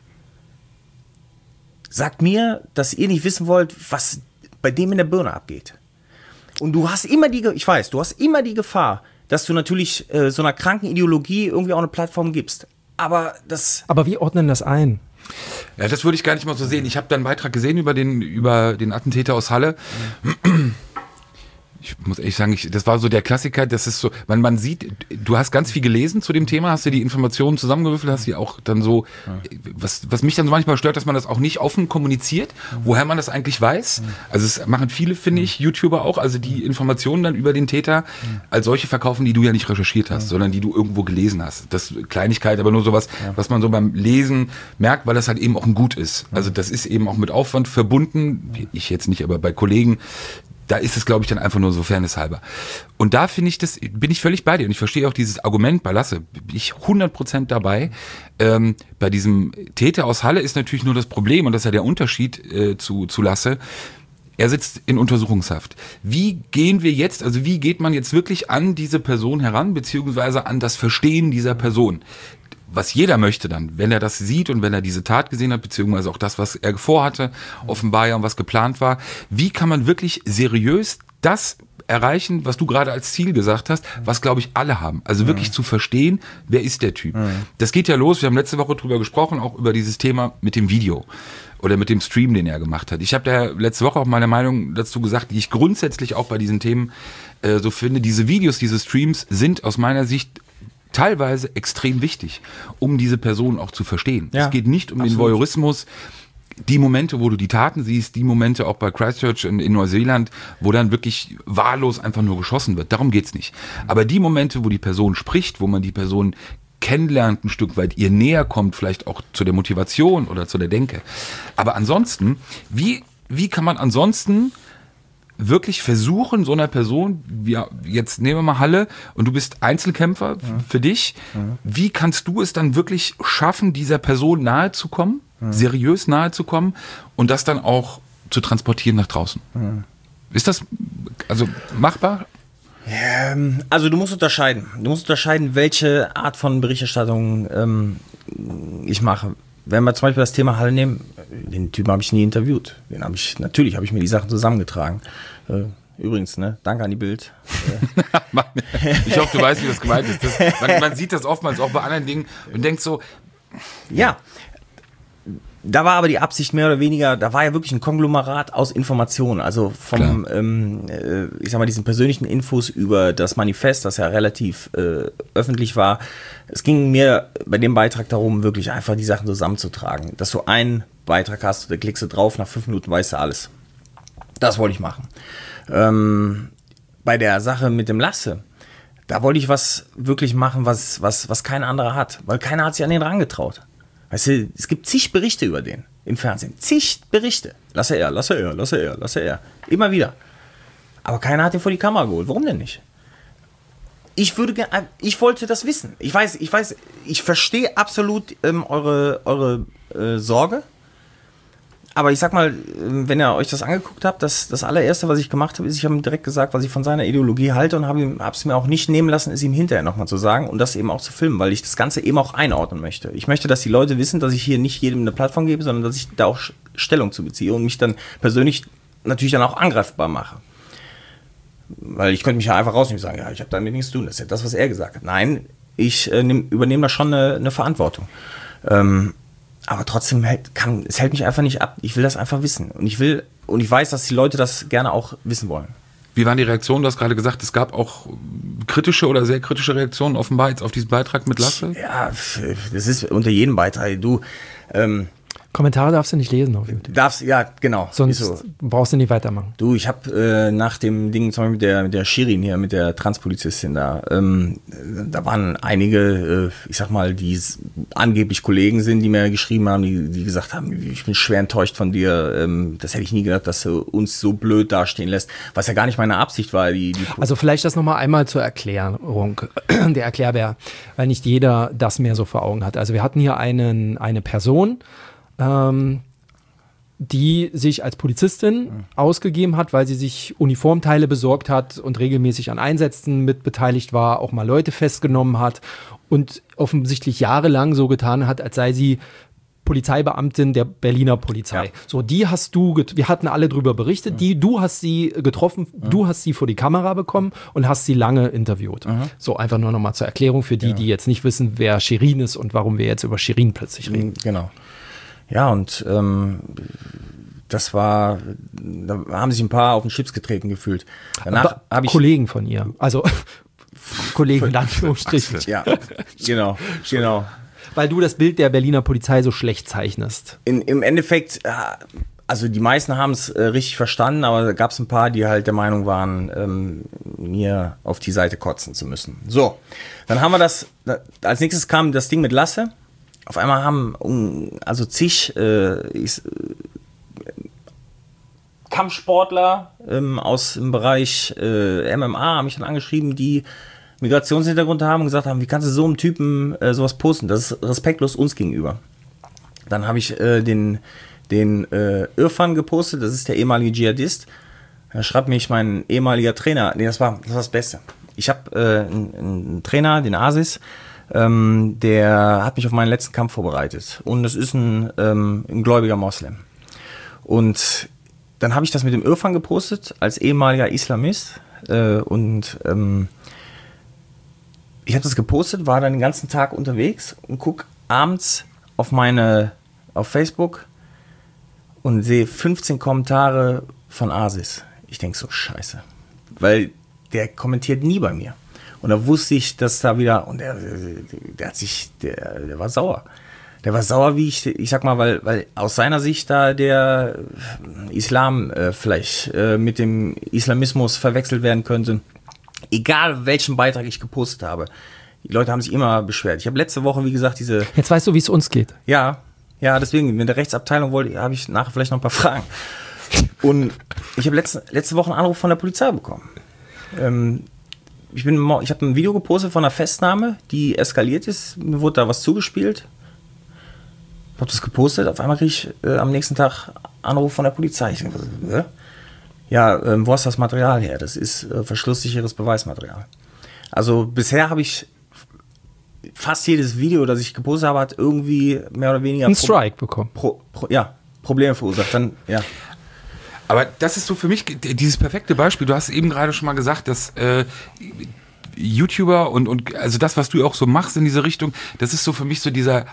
sagt mir, dass ihr nicht wissen wollt, was bei dem in der Birne abgeht. Und du hast immer die, ich weiß, du hast immer die Gefahr, dass du natürlich äh, so einer kranken Ideologie irgendwie auch eine Plattform gibst. Aber das... Aber wie ordnen das ein? Ja, das würde ich gar nicht mal so sehen. Ich habe da einen Beitrag gesehen über den, über den Attentäter aus Halle. Ich muss ehrlich sagen, ich, das war so der Klassiker, das ist so, man, man sieht, du hast ganz viel gelesen zu dem Thema, hast dir die Informationen zusammengewürfelt, hast die auch dann so, was, was mich dann so manchmal stört, dass man das auch nicht offen kommuniziert, woher man das eigentlich weiß. Also es machen viele, finde ich, YouTuber auch, also die Informationen dann über den Täter als solche verkaufen, die du ja nicht recherchiert hast, sondern die du irgendwo gelesen hast. Das ist Kleinigkeit, aber nur sowas, was man so beim Lesen merkt, weil das halt eben auch ein Gut ist. Also das ist eben auch mit Aufwand verbunden, ich jetzt nicht, aber bei Kollegen, da ist es, glaube ich, dann einfach nur so fairnesshalber. Und da finde ich das, bin ich völlig bei dir. Und ich verstehe auch dieses Argument bei Lasse. Bin ich hundert Prozent dabei. Ähm, bei diesem Täter aus Halle ist natürlich nur das Problem, und das ist ja der Unterschied äh, zu, zu Lasse. Er sitzt in Untersuchungshaft. Wie gehen wir jetzt, also wie geht man jetzt wirklich an diese Person heran, beziehungsweise an das Verstehen dieser Person? Was jeder möchte dann, wenn er das sieht und wenn er diese Tat gesehen hat, beziehungsweise auch das, was er vorhatte, offenbar ja und was geplant war, wie kann man wirklich seriös das erreichen, was du gerade als Ziel gesagt hast, was, glaube ich, alle haben. Also wirklich mhm. zu verstehen, wer ist der Typ. Mhm. Das geht ja los, wir haben letzte Woche drüber gesprochen, auch über dieses Thema mit dem Video oder mit dem Stream, den er gemacht hat. Ich habe da letzte Woche auch meine Meinung dazu gesagt, die ich grundsätzlich auch bei diesen Themen äh, so finde. Diese Videos, diese Streams sind aus meiner Sicht teilweise extrem wichtig, um diese Person auch zu verstehen. Ja, es geht nicht um absolut. Den Voyeurismus. Die Momente, wo du die Taten siehst, die Momente auch bei Christchurch in, in Neuseeland, wo dann wirklich wahllos einfach nur geschossen wird. Darum geht's nicht. Aber die Momente, wo die Person spricht, wo man die Person kennenlernt ein Stück weit, ihr näher kommt, vielleicht auch zu der Motivation oder zu der Denke. Aber ansonsten, wie, wie kann man ansonsten wirklich versuchen, so einer Person, ja, jetzt nehmen wir mal Halle und du bist Einzelkämpfer ja. für dich, ja. wie kannst du es dann wirklich schaffen, dieser Person nahe zu kommen, ja. seriös nahe zu kommen und das dann auch zu transportieren nach draußen? Ja. Ist das also machbar? Ähm, also du musst unterscheiden. Du musst unterscheiden, welche Art von Berichterstattung ähm, ich mache. Wenn wir zum Beispiel das Thema Halle nehmen, den Typen habe ich nie interviewt. Den habe ich, natürlich habe ich mir die Sachen zusammengetragen. Äh, übrigens, ne, danke an die Bild. Ich hoffe, du weißt, wie das gemeint ist. Das, man, man sieht das oftmals auch bei anderen Dingen und denkt so. Ja, da war aber die Absicht mehr oder weniger, da war ja wirklich ein Konglomerat aus Informationen. Also vom, ähm, äh, ich sag mal, diesen persönlichen Infos über das Manifest, das ja relativ äh, öffentlich war. Es ging mir bei dem Beitrag darum, wirklich einfach die Sachen zusammenzutragen. Dass du einen Beitrag hast, da klickst du drauf, nach fünf Minuten weißt du alles. Das wollte ich machen. Ähm, bei der Sache mit dem Lasse, da wollte ich was wirklich machen, was, was, was kein anderer hat. Weil keiner hat sich an den rangetraut. Weißt du, es gibt zig Berichte über den im Fernsehen. Zig Berichte. Lasse er, lasse er, lasse er, lasse er. Immer wieder. Aber keiner hat ihn vor die Kamera geholt. Warum denn nicht? Ich würde gerne, ich wollte das wissen. Ich weiß, ich weiß, ich verstehe absolut ähm, eure, eure äh, Sorge. Aber ich sag mal, wenn ihr euch das angeguckt habt, das, das allererste, was ich gemacht habe, ist, ich habe ihm direkt gesagt, was ich von seiner Ideologie halte und habe es mir auch nicht nehmen lassen, es ihm hinterher nochmal zu sagen und das eben auch zu filmen, weil ich das Ganze eben auch einordnen möchte. Ich möchte, dass die Leute wissen, dass ich hier nicht jedem eine Plattform gebe, sondern dass ich da auch Stellung zu beziehe und mich dann persönlich natürlich dann auch angreifbar mache. Weil ich könnte mich ja einfach rausnehmen und sagen, ja, ich habe damit nichts zu tun, das ist ja das, was er gesagt hat. Nein, ich äh, nehm, übernehme da schon eine, eine Verantwortung. Ähm, Aber trotzdem hält, kann, es hält mich einfach nicht ab. Ich will das einfach wissen. Und ich will, und ich weiß, dass die Leute das gerne auch wissen wollen. Wie waren die Reaktionen? Du hast gerade gesagt, es gab auch kritische oder sehr kritische Reaktionen offenbar jetzt auf diesen Beitrag mit Lasse. Ja, das ist unter jedem Beitrag. Du, ähm, Kommentare darfst du nicht lesen auf YouTube. Darfst, ja, genau. Sonst so. brauchst du nicht weitermachen. Du, ich habe äh, nach dem Ding, zum Beispiel mit der, mit der Shirin hier, mit der Transpolizistin da, ähm, da waren einige, äh, ich sag mal, die angeblich Kollegen sind, die mir geschrieben haben, die, die gesagt haben, ich bin schwer enttäuscht von dir, ähm, das hätte ich nie gedacht, dass du uns so blöd dastehen lässt, was ja gar nicht meine Absicht war. Die, die also vielleicht das nochmal einmal zur Erklärung, der Erklärbär, weil nicht jeder das mehr so vor Augen hat. Also wir hatten hier einen, eine Person, die sich als Polizistin mhm. ausgegeben hat, weil sie sich Uniformteile besorgt hat und regelmäßig an Einsätzen mit beteiligt war, auch mal Leute festgenommen hat und offensichtlich jahrelang so getan hat, als sei sie Polizeibeamtin der Berliner Polizei. Ja. So, die hast du, get- wir hatten alle drüber berichtet, mhm. die, du hast sie getroffen, mhm. du hast sie vor die Kamera bekommen und hast sie lange interviewt. Mhm. So, einfach nur nochmal zur Erklärung für die, ja. die jetzt nicht wissen, wer Shirin ist und warum wir jetzt über Shirin plötzlich reden. Genau. Ja, und ähm, das war, da haben sich ein paar auf den Chips getreten gefühlt. Danach habe ich Kollegen von ihr, also Kollegen in Anführungsstrichen. Ja, genau, genau. Weil du das Bild der Berliner Polizei so schlecht zeichnest. In, Im Endeffekt, also die meisten haben es äh, richtig verstanden, aber da gab es ein paar, die halt der Meinung waren, ähm, mir auf die Seite kotzen zu müssen. So, dann haben wir das, als nächstes kam das Ding mit Lasse. Auf einmal haben um, also zig äh, ich, Kampfsportler ähm, aus dem Bereich äh, M M A haben mich dann angeschrieben, die Migrationshintergrund haben und gesagt haben, wie kannst du so einem Typen äh, sowas posten? Das ist respektlos uns gegenüber. Dann habe ich äh, den, den äh, Irfan gepostet, das ist der ehemalige Dschihadist. Da schreibt mich mein ehemaliger Trainer, nee, das war das, war das Beste. Ich habe äh, einen, einen Trainer, den Asis, ähm, der hat mich auf meinen letzten Kampf vorbereitet. Und das ist ein, ähm, ein gläubiger Moslem. Und dann habe ich das mit dem Irfan gepostet, als ehemaliger Islamist. Äh, und ähm, ich habe das gepostet, war dann den ganzen Tag unterwegs und guck abends auf meine, auf Facebook und sehe fünfzehn Kommentare von Asis. Ich denke so, scheiße. Weil der kommentiert nie bei mir. Und da wusste ich, dass da wieder, und der, der hat sich, der, der war sauer. Der war sauer, wie ich, ich sag mal, weil, weil aus seiner Sicht da der Islam äh, vielleicht äh, mit dem Islamismus verwechselt werden könnte. Egal, welchen Beitrag ich gepostet habe. Die Leute haben sich immer beschwert. Ich habe letzte Woche, wie gesagt, diese... Jetzt weißt du, wie es uns geht. Ja, ja, deswegen, mit der Rechtsabteilung wollte, habe ich nachher vielleicht noch ein paar Fragen. Und ich habe letzte, letzte Woche einen Anruf von der Polizei bekommen. Ähm, ich bin, ich habe ein Video gepostet von einer Festnahme, die eskaliert ist. Mir wurde da was zugespielt. Ich habe das gepostet. Auf einmal kriege ich äh, am nächsten Tag Anruf von der Polizei. Ich denke, äh? Ja, ähm, wo hast du das Material her? Das ist äh, verschlusssicheres Beweismaterial. Also bisher habe ich fast jedes Video, das ich gepostet habe, hat irgendwie mehr oder weniger einen Strike Pro- bekommen. Pro, Pro, ja, Probleme verursacht. Dann, ja. Aber das ist so für mich dieses perfekte Beispiel. Du hast eben gerade schon mal gesagt, dass äh, YouTuber und, und also das, was du auch so machst in diese Richtung, das ist so für mich so dieser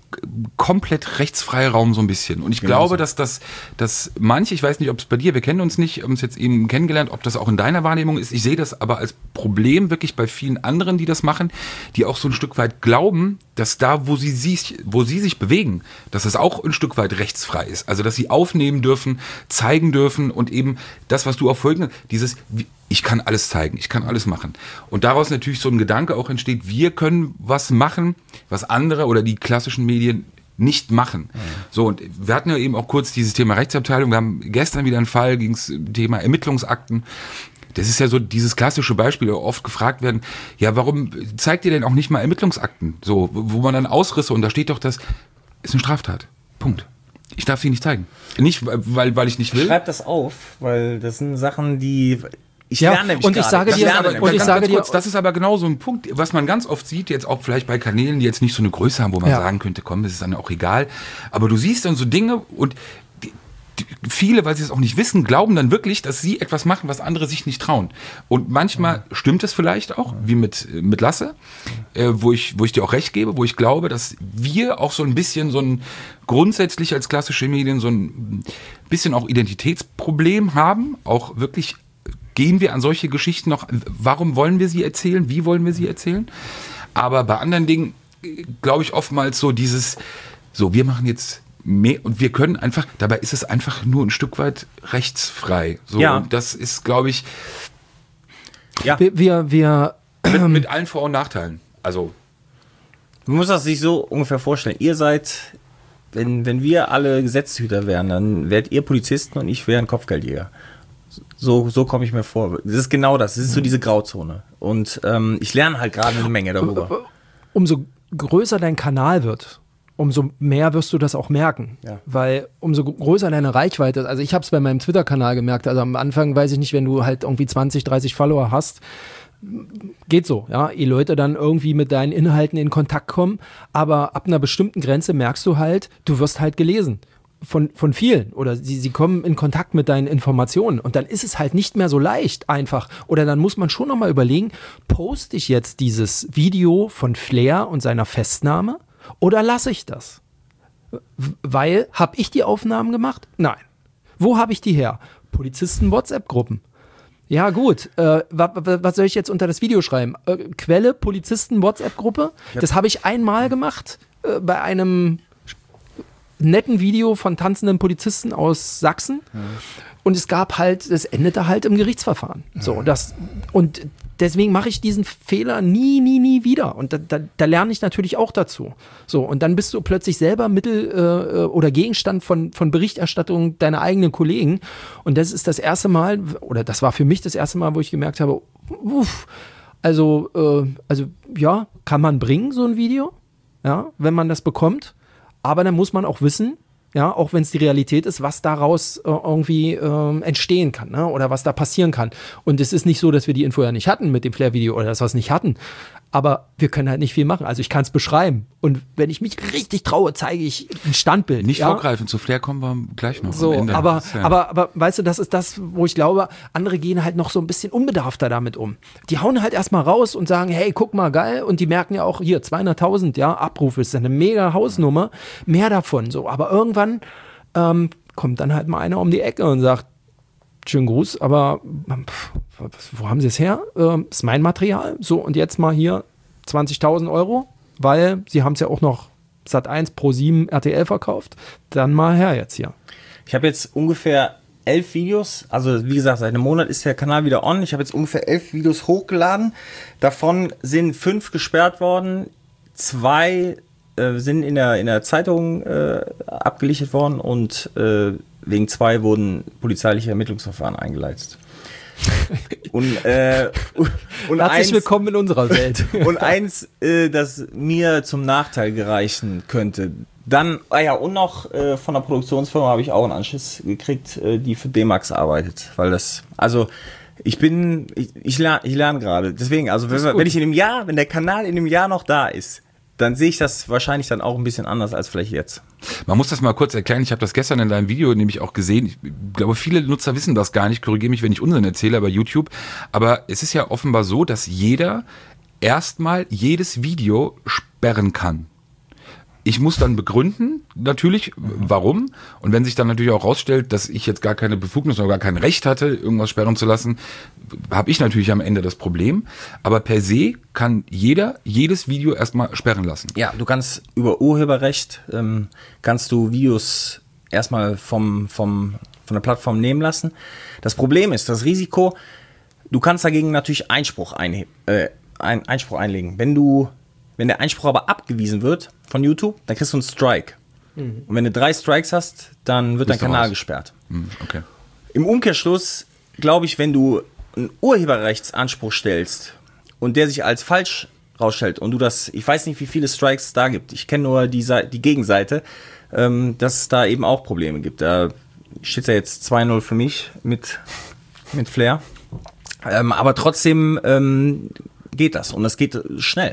komplett rechtsfreie Raum so ein bisschen. Und ich genau glaube, so. dass das, dass manche, ich weiß nicht, ob es bei dir, wir kennen uns nicht, haben uns jetzt eben kennengelernt, ob das auch in deiner Wahrnehmung ist. Ich sehe das aber als Problem wirklich bei vielen anderen, die das machen, die auch so ein Stück weit glauben, dass da, wo sie sich, wo sie sich bewegen, dass es auch ein Stück weit rechtsfrei ist. Also, dass sie aufnehmen dürfen, zeigen dürfen und eben das, was du auch vorhin, dieses, ich kann alles zeigen, ich kann alles machen. Und daraus natürlich so ein Gedanke auch entsteht, wir können was machen, was andere oder die klassischen Medien nicht machen. Mhm. So, und wir hatten ja eben auch kurz dieses Thema Rechtsabteilung. Wir haben gestern wieder einen Fall, ging es um Thema Ermittlungsakten. Das ist ja so dieses klassische Beispiel, wo oft gefragt werden, ja, warum zeigt ihr denn auch nicht mal Ermittlungsakten? So, wo man dann Ausrisse, und da steht doch, das ist eine Straftat. Punkt. Ich darf sie nicht zeigen. Nicht, weil, weil ich nicht will. Schreib das auf, weil das sind Sachen, die... Ich ja, lerne nämlich und ich gerade. sage dir, aber, und ich ganz, sage ganz kurz, dir, das ist aber genau so ein Punkt, was man ganz oft sieht, jetzt auch vielleicht bei Kanälen, die jetzt nicht so eine Größe haben, wo man ja. sagen könnte, komm, das ist dann auch egal. Aber du siehst dann so Dinge und die, die, viele, weil sie es auch nicht wissen, glauben dann wirklich, dass sie etwas machen, was andere sich nicht trauen. Und manchmal mhm. stimmt es vielleicht auch, wie mit, mit Lasse, äh, wo ich, wo ich dir auch recht gebe, wo ich glaube, dass wir auch so ein bisschen so ein grundsätzlich als klassische Medien so ein bisschen auch Identitätsproblem haben, auch wirklich. Gehen wir an solche Geschichten noch? Warum wollen wir sie erzählen? Wie wollen wir sie erzählen? Aber bei anderen Dingen glaube ich oftmals so dieses, so wir machen jetzt mehr und wir können einfach, dabei ist es einfach nur ein Stück weit rechtsfrei. So, ja. Und das ist, glaube ich, ja. wir, wir, wir mit, mit allen Vor- und Nachteilen. Also man muss das sich so ungefähr vorstellen. Ihr seid, wenn, wenn wir alle Gesetzeshüter wären, dann wärt ihr Polizisten und ich wäre ein Kopfgeldjäger. So, so komme ich mir vor. Das ist genau das. Das ist so diese Grauzone. Und ähm, ich lerne halt gerade eine Menge darüber. Umso größer dein Kanal wird, umso mehr wirst du das auch merken. Ja. Weil umso größer deine Reichweite ist. Also ich habe es bei meinem Twitter-Kanal gemerkt. Also am Anfang weiß ich nicht, wenn du halt irgendwie zwanzig, dreißig Follower hast, geht so, ja, die Leute dann irgendwie mit deinen Inhalten in Kontakt kommen. Aber ab einer bestimmten Grenze merkst du halt, du wirst halt gelesen. Von, von vielen oder sie, sie kommen in Kontakt mit deinen Informationen und dann ist es halt nicht mehr so leicht einfach oder dann muss man schon nochmal überlegen, poste ich jetzt dieses Video von Flair und seiner Festnahme oder lasse ich das? Weil, habe ich die Aufnahmen gemacht? Nein. Wo habe ich die her? Polizisten-WhatsApp-Gruppen. Ja gut, äh, wa, wa, was soll ich jetzt unter das Video schreiben? Äh, Quelle, Polizisten-WhatsApp-Gruppe. Das habe ich einmal gemacht äh, bei einem netten Video von tanzenden Polizisten aus Sachsen. Ja. Und es gab halt, es endete halt im Gerichtsverfahren. So, das, und deswegen mache ich diesen Fehler nie, nie, nie wieder. Und da, da, da lerne ich natürlich auch dazu. So, und dann bist du plötzlich selber Mittel äh, oder Gegenstand von, von Berichterstattung deiner eigenen Kollegen. Und das ist das erste Mal, oder das war für mich das erste Mal, wo ich gemerkt habe, uff, also, äh, also ja, kann man bringen, so ein Video, ja, wenn man das bekommt. Aber dann muss man auch wissen, ja, auch wenn es die Realität ist, was daraus äh, irgendwie äh, entstehen kann, ne? Oder was da passieren kann. Und es ist nicht so, dass wir die Info ja nicht hatten mit dem Flair-Video oder dass wir es nicht hatten. Aber wir können halt nicht viel machen. Also ich kann es beschreiben. Und wenn ich mich richtig traue, zeige ich ein Standbild. Nicht ja? vorgreifen, zu Flair kommen wir gleich noch so, am Ende. Aber, ja. aber, aber weißt du, das ist das, wo ich glaube, andere gehen halt noch so ein bisschen unbedarfter damit um. Die hauen halt erstmal raus und sagen, hey, guck mal, geil. Und die merken ja auch, hier, zweihunderttausend, ja, Abrufe ist eine mega Hausnummer. Mehr davon, so. Aber irgendwann ähm, kommt dann halt mal einer um die Ecke und sagt, schönen Gruß, aber pff, wo haben sie es her? Ähm, ist mein Material. So, und jetzt mal hier zwanzigtausend Euro, weil sie haben es ja auch noch Sat eins, Pro sieben, R T L verkauft. Dann mal her jetzt hier. Ich habe jetzt ungefähr elf Videos, also wie gesagt, seit einem Monat ist der Kanal wieder on. Ich habe jetzt ungefähr elf Videos hochgeladen. Davon sind fünf gesperrt worden, zwei äh, sind in der, in der Zeitung äh, abgelichtet worden und äh, wegen zwei wurden polizeiliche Ermittlungsverfahren eingeleitet. Und, äh, und Herzlich eins, willkommen in unserer Welt. Und eins, äh, das mir zum Nachteil gereichen könnte. Dann, ah ja, und noch äh, von der Produktionsfirma habe ich auch einen Anschiss gekriegt, äh, die für D-Max arbeitet. Weil das, also ich bin, ich, ich lerne ich lern gerade. Deswegen, also wenn, wenn ich in einem Jahr, wenn der Kanal in einem Jahr noch da ist, dann sehe ich das wahrscheinlich dann auch ein bisschen anders als vielleicht jetzt. Man muss das mal kurz erklären. Ich habe das gestern in deinem Video nämlich auch gesehen. Ich glaube, viele Nutzer wissen das gar nicht. Korrigiere mich, wenn ich Unsinn erzähle bei YouTube. Aber es ist ja offenbar so, dass jeder erstmal jedes Video sperren kann. Ich muss dann begründen, natürlich, warum. Und wenn sich dann natürlich auch rausstellt, dass ich jetzt gar keine Befugnis oder gar kein Recht hatte, irgendwas sperren zu lassen, habe ich natürlich am Ende das Problem. Aber per se kann jeder jedes Video erstmal sperren lassen. Ja, du kannst über Urheberrecht, ähm, kannst du Videos erstmal vom, vom, von der Plattform nehmen lassen. Das Problem ist, das Risiko, du kannst dagegen natürlich Einspruch, einheb, äh, ein, Einspruch einlegen. Wenn du Wenn der Einspruch aber abgewiesen wird von YouTube, dann kriegst du einen Strike. Mhm. Und wenn du drei Strikes hast, dann wird Bist dein Kanal raus. gesperrt. Mhm, okay. Im Umkehrschluss, glaube ich, wenn du einen Urheberrechtsanspruch stellst und der sich als falsch rausstellt und du das, ich weiß nicht, wie viele Strikes es da gibt, ich kenne nur die, Seite, die Gegenseite, ähm, dass es da eben auch Probleme gibt. Da steht ja jetzt zwei null für mich mit, mit Flair. Ähm, aber trotzdem ähm, geht das und das geht schnell.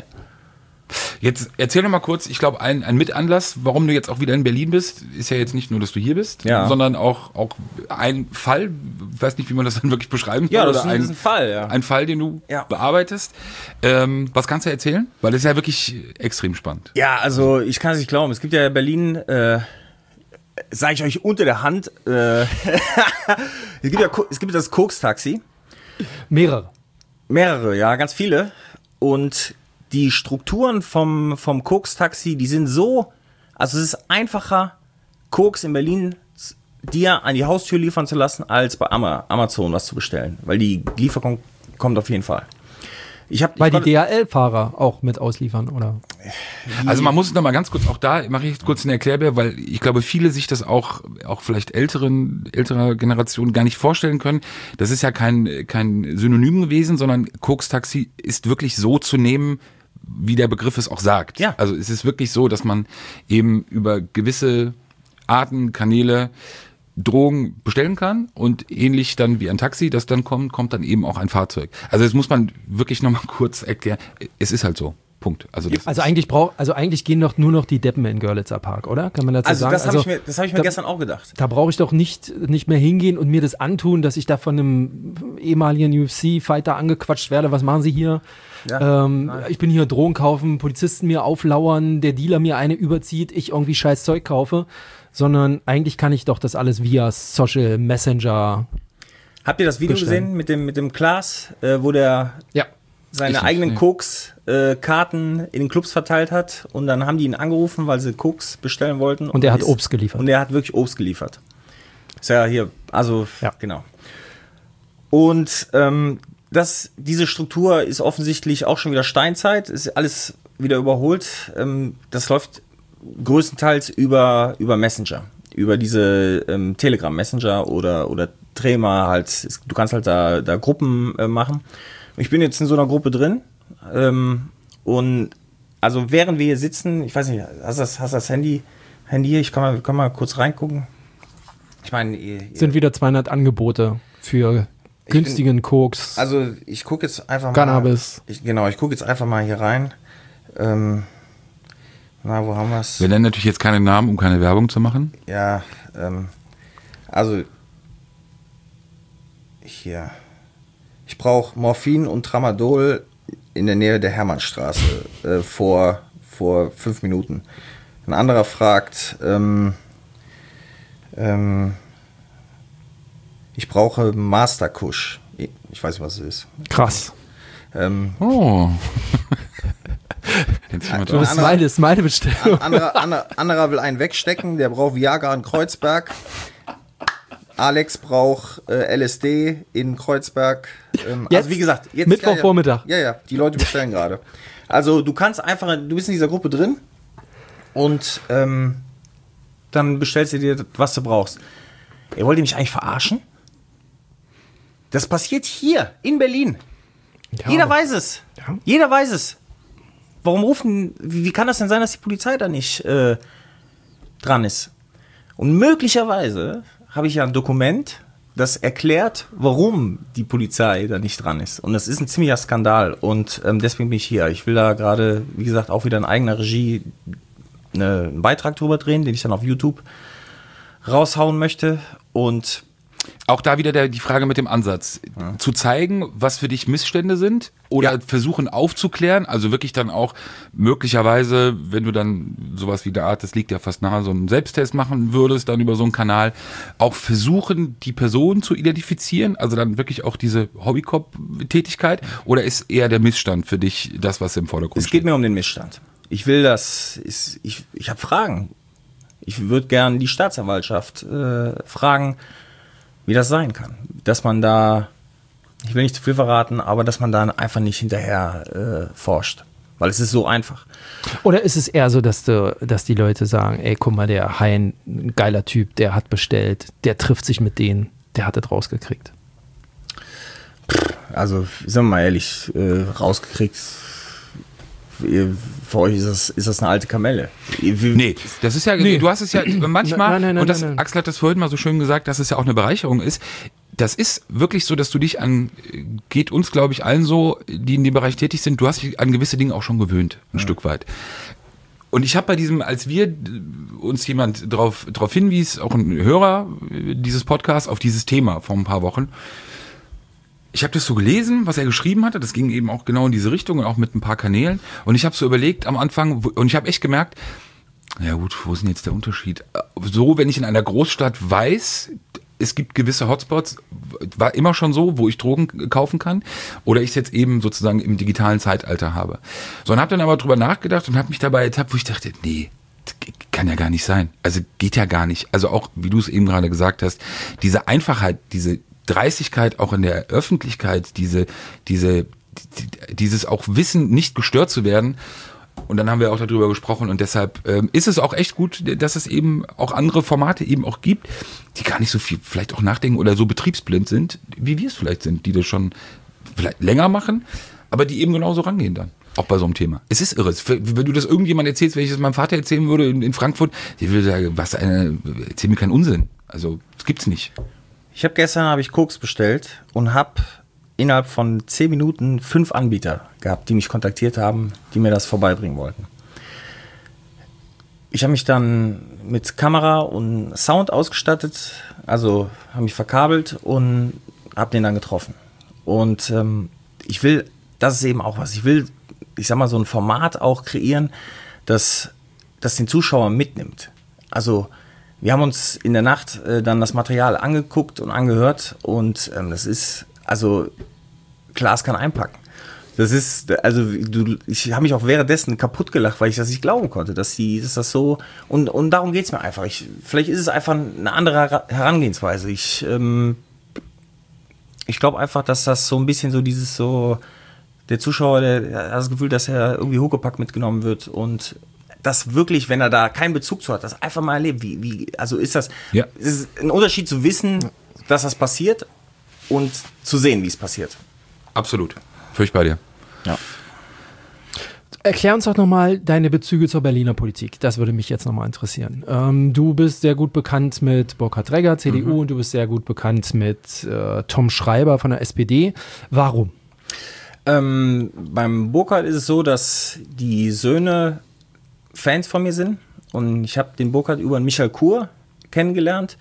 Jetzt erzähl doch mal kurz, ich glaube, ein, ein Mitanlass, warum du jetzt auch wieder in Berlin bist, ist ja jetzt nicht nur, dass du hier bist, ja. sondern auch, auch ein Fall, ich weiß nicht, wie man das dann wirklich beschreiben kann. Ja, das oder ist ein, ein, ein Fall, ja. Ein Fall, den du ja. bearbeitest. Ähm, was kannst du erzählen? Weil das ist ja wirklich extrem spannend. Ja, also ich kann es nicht glauben. Es gibt ja in Berlin, äh, sage ich euch unter der Hand, äh, es, gibt ja, es gibt das Koks-Taxi. Mehrere. Mehrere, ja, ganz viele. Und die Strukturen vom, vom Koks-Taxi, die sind so, also es ist einfacher, Koks in Berlin dir an die Haustür liefern zu lassen, als bei Amazon was zu bestellen. Weil die Lieferung kommt auf jeden Fall. Ich hab, Weil ich die D H L-Fahrer auch mit ausliefern, oder? Also man muss es noch mal ganz kurz, auch da mache ich jetzt kurz eine Erklärbär, weil ich glaube, viele sich das auch, auch vielleicht älteren, älterer Generationen gar nicht vorstellen können. Das ist ja kein, kein Synonym gewesen, sondern Koks-Taxi ist wirklich so zu nehmen, wie der Begriff es auch sagt. Ja. Also es ist wirklich so, dass man eben über gewisse Arten, Kanäle Drogen bestellen kann und ähnlich dann wie ein Taxi, das dann kommt, kommt dann eben auch ein Fahrzeug. Also das muss man wirklich nochmal kurz erklären. Es ist halt so. Punkt. Also, das also eigentlich brauch, also eigentlich gehen doch nur noch die Deppen in Görlitzer Park, oder? Kann man dazu also sagen? Das also habe ich mir, das hab ich mir da, gestern auch gedacht. Da brauche ich doch nicht, nicht mehr hingehen und mir das antun, dass ich da von einem ehemaligen U F C-Fighter angequatscht werde. Was machen Sie hier? Ja, ähm, ich bin hier Drogen kaufen, Polizisten mir auflauern, der Dealer mir eine überzieht, ich irgendwie scheiß Zeug kaufe, sondern eigentlich kann ich doch das alles via Social Messenger. Habt ihr das Video bestellen. gesehen mit dem, mit dem Klaas, äh, wo der Ja. seine Ich nicht, eigenen nee. Koks-Karten in den Clubs verteilt hat und dann haben die ihn angerufen, weil sie Koks bestellen wollten. Und der hat ist- Obst geliefert. Und der hat wirklich Obst geliefert. Ist ja hier, also, Ja. genau. Und ähm, das, diese Struktur ist offensichtlich auch schon wieder Steinzeit, ist alles wieder überholt. Ähm, das läuft größtenteils über, über Messenger, über diese ähm, Telegram-Messenger oder, oder Trema halt. Es- Du kannst halt da, da Gruppen äh, machen. Ich bin jetzt in so einer Gruppe drin ähm, und also während wir hier sitzen, ich weiß nicht, hast du das, hast du das Handy, Handy hier? Ich kann mal, kann mal kurz reingucken. Ich meine, ihr, ihr, Sind wieder zweihundert Angebote für günstigen Koks, also ich gucke jetzt einfach mal. Cannabis. Ich, genau, ich gucke jetzt einfach mal hier rein. Ähm, na, wo haben wir es? Wir nennen natürlich jetzt keine Namen, um keine Werbung zu machen. Ja, ähm, also hier. Ich brauche Morphin und Tramadol in der Nähe der Hermannstraße äh, vor, vor fünf Minuten. Ein anderer fragt, ähm, ähm, ich brauche Masterkusch. Ich weiß nicht, was es ist. Krass. Ähm, Oh. Kennt sich jemand Das aus? ist anderer- meine, das ist meine Bestellung. anderer, anderer, anderer will einen wegstecken, der braucht Viagra in Kreuzberg. Alex braucht äh, L S D in Kreuzberg. Ähm, Jetzt? also wie gesagt, jetzt Mittwochvormittag. Ja, ja, die Leute bestellen gerade. Also du kannst einfach, du bist in dieser Gruppe drin und ähm, dann bestellst du dir, was du brauchst. Ihr wollt ihr mich eigentlich verarschen? Das passiert hier in Berlin. Ja, Jeder aber- weiß es. Ja. Jeder weiß es. Warum rufen, wie, wie kann das denn sein, dass die Polizei da nicht äh, dran ist? Und möglicherweise habe ich ja ein Dokument, das erklärt, warum die Polizei da nicht dran ist. Und das ist ein ziemlicher Skandal. Und ähm, deswegen bin ich hier. Ich will da gerade, wie gesagt, auch wieder in eigener Regie eine, einen Beitrag drüber drehen, den ich dann auf YouTube raushauen möchte. Und Auch da wieder der, die Frage mit dem Ansatz. Zu zeigen, was für dich Missstände sind oder Ja. versuchen aufzuklären. Also wirklich dann auch möglicherweise, wenn du dann sowas wie der Art, das liegt ja fast nahe, so einen Selbsttest machen würdest, dann über so einen Kanal, auch versuchen, die Person zu identifizieren. Also dann wirklich auch diese Hobbycop-Tätigkeit. Oder ist eher der Missstand für dich das, was im Vordergrund es geht mir um den Missstand. Ich will das, ist, ich, ich habe Fragen. Ich würde gern die Staatsanwaltschaft äh, fragen, wie das sein kann. Dass man da, ich will nicht zu viel verraten, aber dass man da einfach nicht hinterher äh, forscht. Weil es ist so einfach. Oder ist es eher so, dass, du, dass die Leute sagen, ey, guck mal, der Hein, ein geiler Typ, der hat bestellt, der trifft sich mit denen, der hat das rausgekriegt. Also, sagen wir mal ehrlich, äh, rausgekriegt, ihr, für euch ist das, ist das eine alte Kamelle. Ihr, wie, Nee, das ist ja, Nee. du hast es ja manchmal, Nein, nein, nein, und das, nein, nein. Axel hat das vorhin mal so schön gesagt, dass es ja auch eine Bereicherung ist. Das ist wirklich so, dass du dich an, geht uns, glaube ich, allen so, die in dem Bereich tätig sind, du hast dich an gewisse Dinge auch schon gewöhnt, ein Stück weit. Und ich habe bei diesem, als wir uns jemand darauf drauf hinwies, auch ein Hörer dieses Podcasts, auf dieses Thema vor ein paar Wochen, ich habe das so gelesen, was er geschrieben hatte, das ging eben auch genau in diese Richtung und auch mit ein paar Kanälen. Und ich habe so überlegt am Anfang, wo- und ich habe echt gemerkt, ja gut, wo ist denn jetzt der Unterschied? So, wenn ich in einer Großstadt weiß, es gibt gewisse Hotspots, war immer schon so, wo ich Drogen kaufen kann, oder ich es jetzt eben sozusagen im digitalen Zeitalter habe. So, und habe dann aber drüber nachgedacht und habe mich dabei ertappt, wo ich dachte, nee, das kann ja gar nicht sein. Also geht ja gar nicht. Also auch, wie du es eben gerade gesagt hast, diese Einfachheit, diese Dreistigkeit auch in der Öffentlichkeit, diese, diese, die- dieses auch Wissen, nicht gestört zu werden. Und dann haben wir auch darüber gesprochen und deshalb ähm, ist es auch echt gut, dass es eben auch andere Formate eben auch gibt, die gar nicht so viel vielleicht auch nachdenken oder so betriebsblind sind, wie wir es vielleicht sind, die das schon vielleicht länger machen, aber die eben genauso rangehen dann. Auch bei so einem Thema. Es ist irre. Wenn du das irgendjemand erzählst, wenn ich das meinem Vater erzählen würde in, in Frankfurt, der würde sagen, was eine, erzähl mir keinen Unsinn. Also, das gibt's nicht. Ich habe gestern habe ich Koks bestellt und habe innerhalb von zehn Minuten fünf Anbieter gehabt, die mich kontaktiert haben, die mir das vorbeibringen wollten. Ich habe mich dann mit Kamera und Sound ausgestattet, also habe mich verkabelt und habe den dann getroffen. Und ähm, ich will das ist eben auch was. Ich will, ich sag mal, so ein Format auch kreieren, das, das den Zuschauer mitnimmt. Also wir haben uns in der Nacht äh, dann das Material angeguckt und angehört und ähm, das ist, also Klaas kann einpacken. Das ist, also du, ich habe mich auch währenddessen kaputt gelacht, weil ich das nicht glauben konnte, dass die, dass das so, und, und darum geht's mir einfach. Ich, vielleicht ist es einfach eine andere Herangehensweise. Ich, ähm, ich glaube einfach, dass das so ein bisschen so dieses so, der Zuschauer, der, der hat das Gefühl, dass er irgendwie Huckepack mitgenommen wird und das wirklich, wenn er da keinen Bezug zu hat, das einfach mal erlebt. Wie, wie, also ist das, ja. ist ein Unterschied zu wissen, dass das passiert und zu sehen, wie es passiert. Absolut. Völlig bei dir. Ja. Erklär uns doch nochmal deine Bezüge zur Berliner Politik. Das würde mich jetzt nochmal interessieren. Ähm, du bist sehr gut bekannt mit Burkhard Regger, C D U, mhm. und du bist sehr gut bekannt mit äh, Tom Schreiber von der S P D. Warum? Ähm, beim Burkhard ist es so, dass die Söhne Fans von mir sind. Und ich habe den Burkhard über den Michael Kur kennengelernt.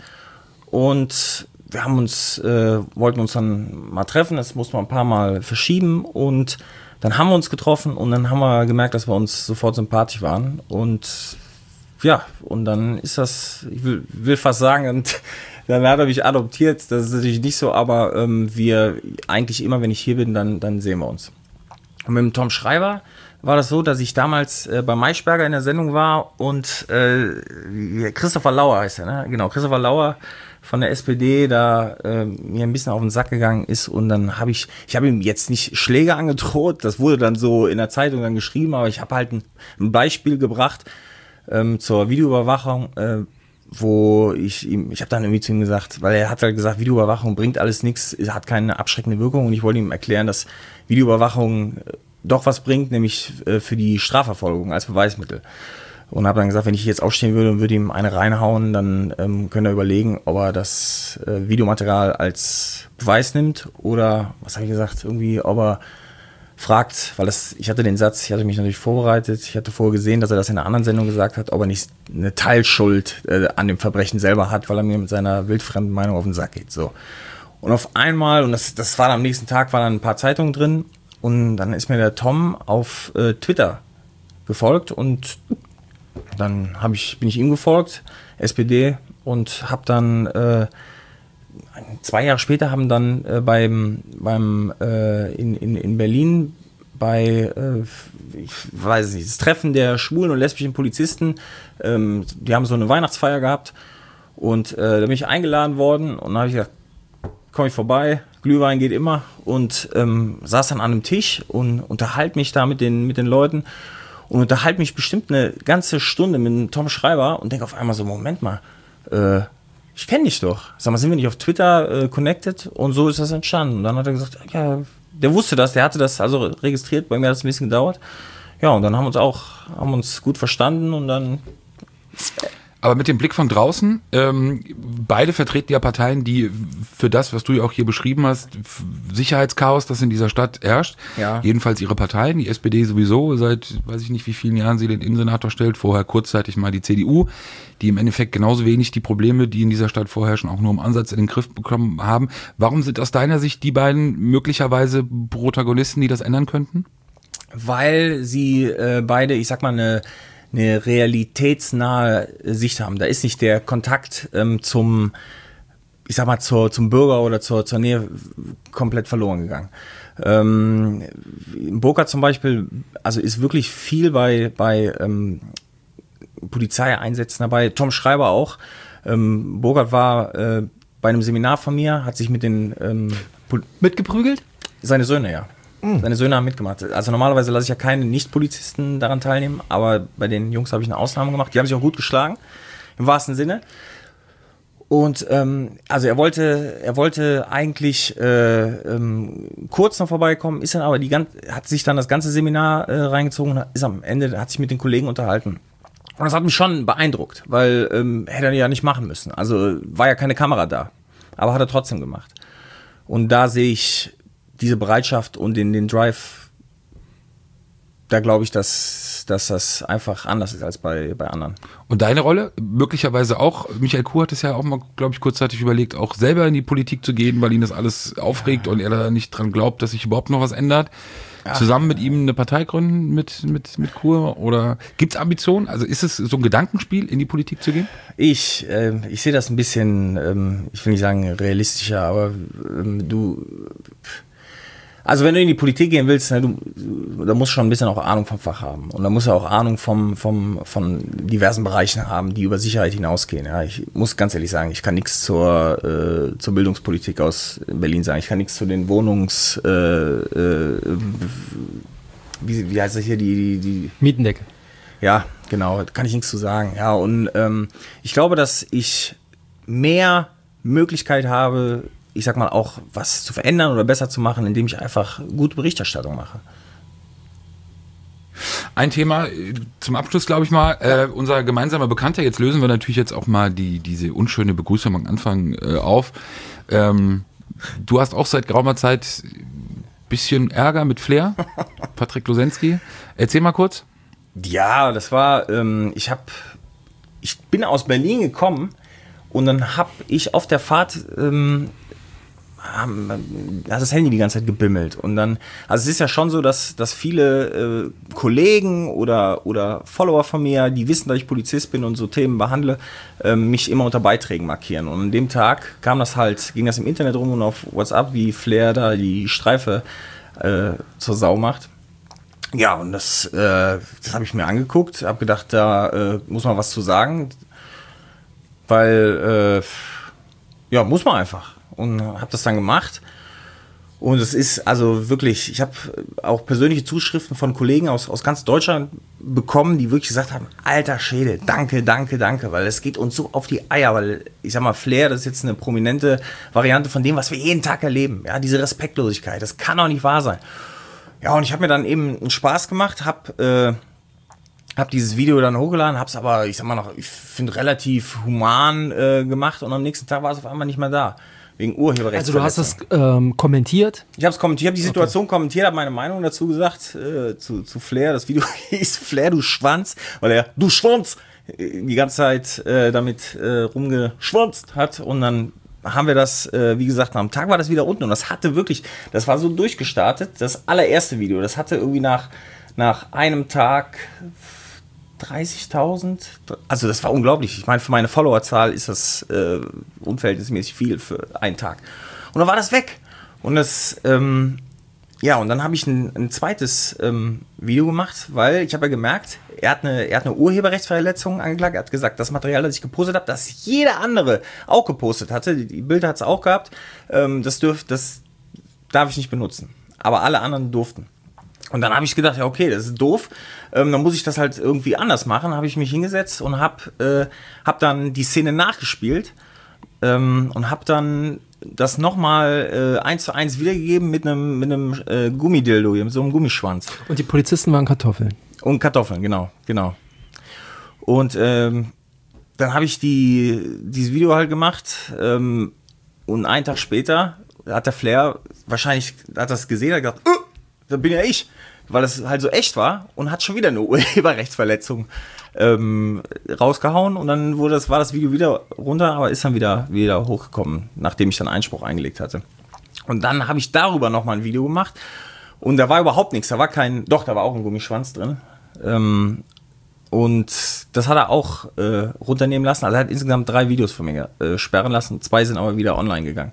Und wir haben uns, äh, wollten uns dann mal treffen. Das mussten wir ein paar Mal verschieben. Und dann haben wir uns getroffen und dann haben wir gemerkt, dass wir uns sofort sympathisch waren. Und ja, und dann ist das, ich will, will fast sagen, und dann hat er mich adoptiert. Das ist natürlich nicht so, aber ähm, wir eigentlich immer, wenn ich hier bin, dann, dann sehen wir uns. Und mit dem Tom Schreiber war das so, dass ich damals äh, bei Maischberger in der Sendung war und äh, Christopher Lauer heißt er, ne? Genau, Christopher Lauer von der S P D da äh, mir ein bisschen auf den Sack gegangen ist und dann habe ich, ich habe ihm jetzt nicht Schläge angedroht, das wurde dann so in der Zeitung dann geschrieben, aber ich habe halt ein, ein Beispiel gebracht ähm, zur Videoüberwachung, äh, wo ich ihm, ich habe dann irgendwie zu ihm gesagt, weil er hat halt gesagt, Videoüberwachung bringt alles nichts, hat keine abschreckende Wirkung und ich wollte ihm erklären, dass Videoüberwachung doch was bringt, nämlich äh, für die Strafverfolgung als Beweismittel. Und habe dann gesagt, wenn ich jetzt aufstehen würde und würde ihm eine reinhauen, dann ähm, können wir überlegen, ob er das äh, Videomaterial als Beweis nimmt oder, was habe ich gesagt, irgendwie, ob er fragt, weil das, ich hatte den Satz, ich hatte mich natürlich vorbereitet, ich hatte vorher gesehen, dass er das in einer anderen Sendung gesagt hat, ob er nicht eine Teilschuld äh, an dem Verbrechen selber hat, weil er mir mit seiner wildfremden Meinung auf den Sack geht. So. Und auf einmal, und das, das war dann am nächsten Tag, waren dann ein paar Zeitungen drin und dann ist mir der Tom auf äh, Twitter gefolgt und dann hab ich, bin ich ihm gefolgt, S P D, und habe dann äh, zwei Jahre später haben dann äh, beim, beim äh, in, in, in Berlin bei, äh, ich weiß nicht, das Treffen der schwulen und lesbischen Polizisten, ähm, die haben so eine Weihnachtsfeier gehabt und äh, da bin ich eingeladen worden und dann habe ich gesagt, komme ich vorbei, Glühwein geht immer und ähm, saß dann an einem Tisch und unterhalte mich da mit den, mit den Leuten. Und unterhalte mich bestimmt eine ganze Stunde mit dem Tom Schreiber und denke auf einmal so, Moment mal, äh, ich kenne dich doch. Sag mal, sind wir nicht auf Twitter äh, connected? Und so ist das entstanden. Und dann hat er gesagt, ja, der wusste das, der hatte das also registriert, bei mir hat es ein bisschen gedauert. Ja, und dann haben wir uns auch, haben uns gut verstanden und dann... Aber mit dem Blick von draußen, ähm, beide vertreten ja Parteien, die für das, was du ja auch hier beschrieben hast, Sicherheitschaos, das in dieser Stadt herrscht. Ja. Jedenfalls ihre Parteien, die S P D sowieso, seit weiß ich nicht wie vielen Jahren sie den Innensenator stellt, vorher kurzzeitig mal die C D U, die im Endeffekt genauso wenig die Probleme, die in dieser Stadt vorherrschen, auch nur im Ansatz in den Griff bekommen haben. Warum sind aus deiner Sicht die beiden möglicherweise Protagonisten, die das ändern könnten? Weil sie äh, beide, ich sag mal, eine eine realitätsnahe Sicht haben. Da ist nicht der Kontakt ähm, zum, ich sag mal, zur, zum Bürger oder zur, zur Nähe komplett verloren gegangen. Ähm, Burkhard zum Beispiel, also ist wirklich viel bei, bei ähm, Polizeieinsätzen dabei, Tom Schreiber auch. Ähm, Burkhard war äh, bei einem Seminar von mir, hat sich mit den ähm, Pol- Mitgeprügelt? Seine Söhne, ja. Seine Söhne haben mitgemacht. Also normalerweise lasse ich ja keine Nicht-Polizisten daran teilnehmen, aber bei den Jungs habe ich eine Ausnahme gemacht. Die haben sich auch gut geschlagen, im wahrsten Sinne. Und ähm, also er wollte, er wollte eigentlich äh, ähm, kurz noch vorbeikommen, ist dann aber die ganze, hat sich dann das ganze Seminar äh, reingezogen und ist am Ende, hat sich mit den Kollegen unterhalten. Und das hat mich schon beeindruckt, weil ähm, hätte er ja nicht machen müssen. Also war ja keine Kamera da, aber hat er trotzdem gemacht. Und da sehe ich diese Bereitschaft und den, den Drive, da glaube ich, dass, dass das einfach anders ist als bei, bei anderen. Und deine Rolle? Möglicherweise auch, Michael Kur hat es ja auch mal, glaube ich, kurzzeitig überlegt, auch selber in die Politik zu gehen, weil ihn das alles aufregt und er da nicht dran glaubt, dass sich überhaupt noch was ändert. zusammen mit ihm eine Partei gründen mit, mit, mit Kur? Oder gibt es Ambitionen? Also ist es so ein Gedankenspiel, in die Politik zu gehen? Ich, äh, ich sehe das ein bisschen, ähm, ich will nicht sagen realistischer, aber ähm, du... Also wenn du in die Politik gehen willst, ne, du, da musst du schon ein bisschen auch Ahnung vom Fach haben. Und da musst du auch Ahnung vom, vom, von diversen Bereichen haben, die über Sicherheit hinausgehen. Ja, ich muss ganz ehrlich sagen, ich kann nichts zur, äh, zur Bildungspolitik aus Berlin sagen. Ich kann nichts zu den Wohnungs... Äh, äh, wie, wie heißt das hier? Die, die, die Mietendecke. Ja, genau, kann ich nichts zu sagen. Ja, und ähm, ich glaube, dass ich mehr Möglichkeit habe, ich sag mal, auch was zu verändern oder besser zu machen, indem ich einfach gute Berichterstattung mache. Ein Thema zum Abschluss, glaube ich mal, äh, unser gemeinsamer Bekannter, jetzt lösen wir natürlich jetzt auch mal die, diese unschöne Begrüßung am Anfang äh, auf. Ähm, du hast auch seit geraumer Zeit ein bisschen Ärger mit Flair, Patrick Losensky. Erzähl mal kurz. Ja, das war, ähm, ich habe, ich bin aus Berlin gekommen und dann habe ich auf der Fahrt ähm, hat das Handy die ganze Zeit gebimmelt und dann, also es ist ja schon so, dass, dass viele äh, Kollegen oder, oder Follower von mir, die wissen, dass ich Polizist bin und so Themen behandle, äh, mich immer unter Beiträgen markieren und an dem Tag kam das halt, ging das im Internet rum und auf WhatsApp, wie Flair da die Streife äh, zur Sau macht. Ja, und das, äh, das habe ich mir angeguckt, habe gedacht, da äh, muss man was zu sagen, weil, äh, ja, muss man einfach. Und habe das dann gemacht und es ist also wirklich, ich habe auch persönliche Zuschriften von Kollegen aus, aus ganz Deutschland bekommen, die wirklich gesagt haben, alter Schäde, danke, danke, danke, weil es geht uns so auf die Eier, weil ich sag mal, Flair, das ist jetzt eine prominente Variante von dem, was wir jeden Tag erleben, ja, diese Respektlosigkeit, das kann doch nicht wahr sein. Ja, und ich habe mir dann eben einen Spaß gemacht, habe äh, hab dieses Video dann hochgeladen, habe es aber, ich sag mal noch, ich finde relativ human äh, gemacht und am nächsten Tag war es auf einmal nicht mehr da. Wegen Urheberrechtsverletzung. Also du hast das ähm, kommentiert? Ich habe es kommentiert, habe die Situation okay. kommentiert, habe meine Meinung dazu gesagt, äh, zu, zu Flair. Das Video hieß Flair, du Schwanz, weil er, du Schwanz, die ganze Zeit äh, damit äh, rumgeschwanzt hat. Und dann haben wir das, äh, wie gesagt, am Tag war das wieder unten. Und das hatte wirklich, das war so durchgestartet, das allererste Video, das hatte irgendwie nach, nach einem Tag dreißigtausend, also das war unglaublich. Ich meine, für meine Followerzahl ist das äh, unverhältnismäßig viel für einen Tag. Und dann war das weg. Und das, ähm, ja, und dann habe ich ein, ein zweites ähm, Video gemacht, weil ich habe ja gemerkt, er hat, eine, er hat eine Urheberrechtsverletzung angeklagt. Er hat gesagt, das Material, das ich gepostet habe, das jeder andere auch gepostet hatte, die Bilder hat es auch gehabt, ähm, das, dürf, das darf ich nicht benutzen. Aber alle anderen durften. Und dann habe ich gedacht, ja okay, das ist doof, ähm, dann muss ich das halt irgendwie anders machen. Habe ich mich hingesetzt und habe äh, hab dann die Szene nachgespielt ähm, und habe dann das nochmal äh, eins zu eins wiedergegeben mit einem mit einem äh, Gummidildo, mit so einem Gummischwanz. Und die Polizisten waren Kartoffeln. Und Kartoffeln, genau, genau. Und ähm, dann habe ich die dieses Video halt gemacht ähm, und einen Tag später hat der Flair wahrscheinlich hat das gesehen, hat gedacht, uh, da bin ja ich, weil das halt so echt war und hat schon wieder eine Urheberrechtsverletzung ähm, rausgehauen und dann wurde das, war das Video wieder runter, aber ist dann wieder, wieder hochgekommen, nachdem ich dann Einspruch eingelegt hatte. Und dann habe ich darüber nochmal ein Video gemacht und da war überhaupt nichts, da war kein, doch, da war auch ein Gummischwanz drin ähm, und das hat er auch äh, runternehmen lassen, also er hat insgesamt drei Videos von mir äh, sperren lassen, zwei sind aber wieder online gegangen.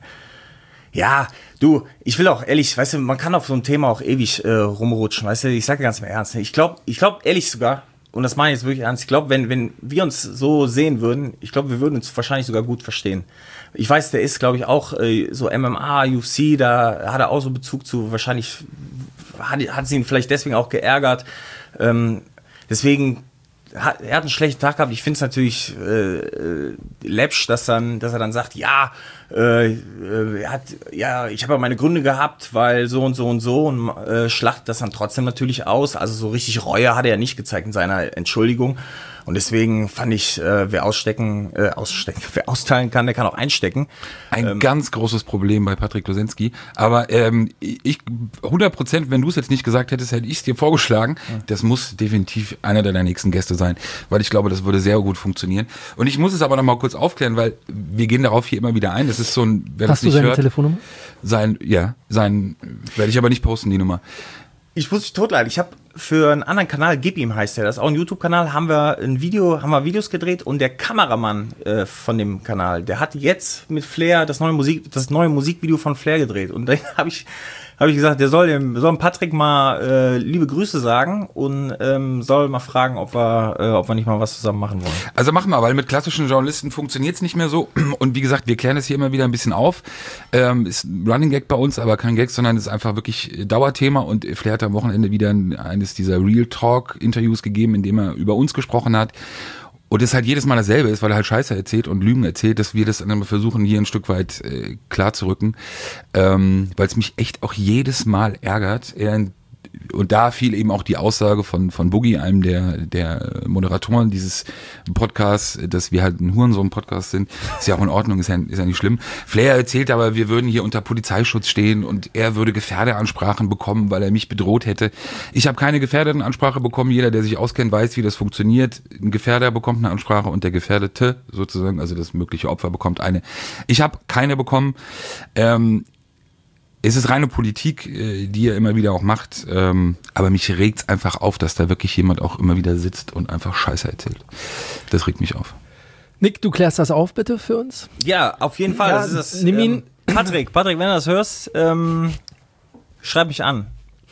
Ja, du, ich will auch ehrlich, weißt du, man kann auf so ein Thema auch ewig äh, rumrutschen, weißt du, ich sage ganz im Ernst, ich glaube, ich glaube ehrlich sogar, und das meine ich jetzt wirklich ernst, ich glaube, wenn, wenn wir uns so sehen würden, ich glaube, wir würden uns wahrscheinlich sogar gut verstehen. Ich weiß, der ist, glaube ich, auch äh, so M M A, U F C, da hat er auch so Bezug zu, wahrscheinlich hat, hat sie ihn vielleicht deswegen auch geärgert, ähm, deswegen Hat, er hat einen schlechten Tag gehabt. Ich finde es natürlich äh, läppsch, dass, dann, dass er dann sagt, ja, äh, er hat, ja, ich habe ja meine Gründe gehabt, weil so und so und so und äh, schlachtet das dann trotzdem natürlich aus. Also so richtig Reue hat er ja nicht gezeigt in seiner Entschuldigung. Und deswegen fand ich, äh, wer ausstecken, äh, ausstecken, wer austeilen kann, der kann auch einstecken. Ein ähm, ganz großes Problem bei Patrick Losensky. Aber ähm, ich, hundert Prozent, wenn du es jetzt nicht gesagt hättest, hätte ich es dir vorgeschlagen. Mhm. Das muss definitiv einer deiner nächsten Gäste sein, weil ich glaube, das würde sehr gut funktionieren. Und ich muss es aber noch mal kurz aufklären, weil wir gehen darauf hier immer wieder ein. Das ist so ein, wer Hast das nicht du seine hört, Telefonnummer? Sein, ja, sein, werde ich aber nicht posten, die Nummer. Ich muss mich totleiden. Ich habe für einen anderen Kanal, Gib ihm heißt der, das ist auch ein YouTube-Kanal, haben wir ein Video, haben wir Videos gedreht und der Kameramann äh, von dem Kanal, der hat jetzt mit Flair das neue Musik, das neue Musikvideo von Flair gedreht. Und da habe ich, habe ich gesagt, der soll dem, soll dem Patrick mal äh, liebe Grüße sagen und ähm, soll mal fragen, ob wir, äh, ob wir nicht mal was zusammen machen wollen. Also machen wir, weil mit klassischen Journalisten funktioniert es nicht mehr so. Und wie gesagt, wir klären es hier immer wieder ein bisschen auf. Ähm, ist ein Running Gag bei uns, aber kein Gag, sondern ist einfach wirklich Dauerthema. Und Flair hat am Wochenende wieder eines dieser Real Talk Interviews gegeben, in dem er über uns gesprochen hat. Und es halt jedes Mal dasselbe ist, weil er halt Scheiße erzählt und Lügen erzählt, dass wir das dann versuchen, hier ein Stück weit äh, klar zu rücken. Ähm, weil es mich echt auch jedes Mal ärgert. Er, und da fiel eben auch die Aussage von von Boogie, einem der der Moderatoren dieses Podcasts, dass wir halt ein Hurensohn-Podcast sind. Ist ja auch in Ordnung, ist ja, ist ja nicht schlimm. Flair erzählt aber, wir würden hier unter Polizeischutz stehen und er würde Gefährderansprachen bekommen, weil er mich bedroht hätte. Ich habe keine Gefährderansprache bekommen. Jeder, der sich auskennt, weiß, wie das funktioniert. Ein Gefährder bekommt eine Ansprache und der Gefährdete sozusagen, also das mögliche Opfer, bekommt eine. Ich habe keine bekommen. Ähm, Es ist reine Politik, die er immer wieder auch macht, aber mich regt's einfach auf, dass da wirklich jemand auch immer wieder sitzt und einfach Scheiße erzählt. Das regt mich auf. Nick, du klärst das auf bitte für uns? Ja, auf jeden Fall. Ja, das ist das, nimm ihn. Ähm, Patrick, Patrick, wenn du das hörst, ähm, schreib mich an.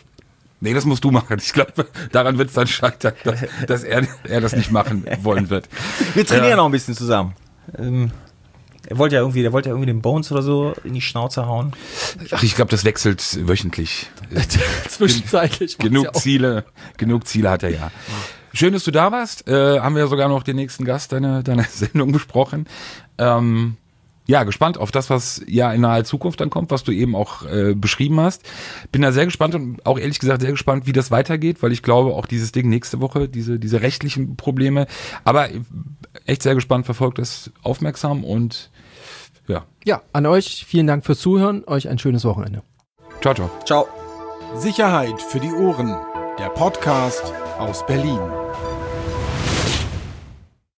Nee, das musst du machen. Ich glaube, daran wird's dann scheitern, dass, dass er, er das nicht machen wollen wird. Wir trainieren Ja. noch ein bisschen zusammen. Ähm, Er wollte ja irgendwie, der wollte ja irgendwie den Bones oder so in die Schnauze hauen. Ach, ich glaube, das wechselt wöchentlich. Zwischenzeitlich. macht's genug ja auch. Ziele, genug Ziele hat er ja. Schön, dass du da warst. Äh, haben wir ja sogar noch den nächsten Gast deiner, deiner Sendung besprochen. Ähm, ja, gespannt auf das, was ja in naher Zukunft dann kommt, was du eben auch äh, beschrieben hast. Bin da sehr gespannt und auch ehrlich gesagt sehr gespannt, wie das weitergeht, weil ich glaube, auch dieses Ding nächste Woche, diese, diese rechtlichen Probleme, aber echt sehr gespannt, verfolgt das aufmerksam und ja. Ja, an euch vielen Dank fürs Zuhören. Euch ein schönes Wochenende. Ciao, ciao. Ciao. Sicherheit für die Ohren. Der Podcast aus Berlin.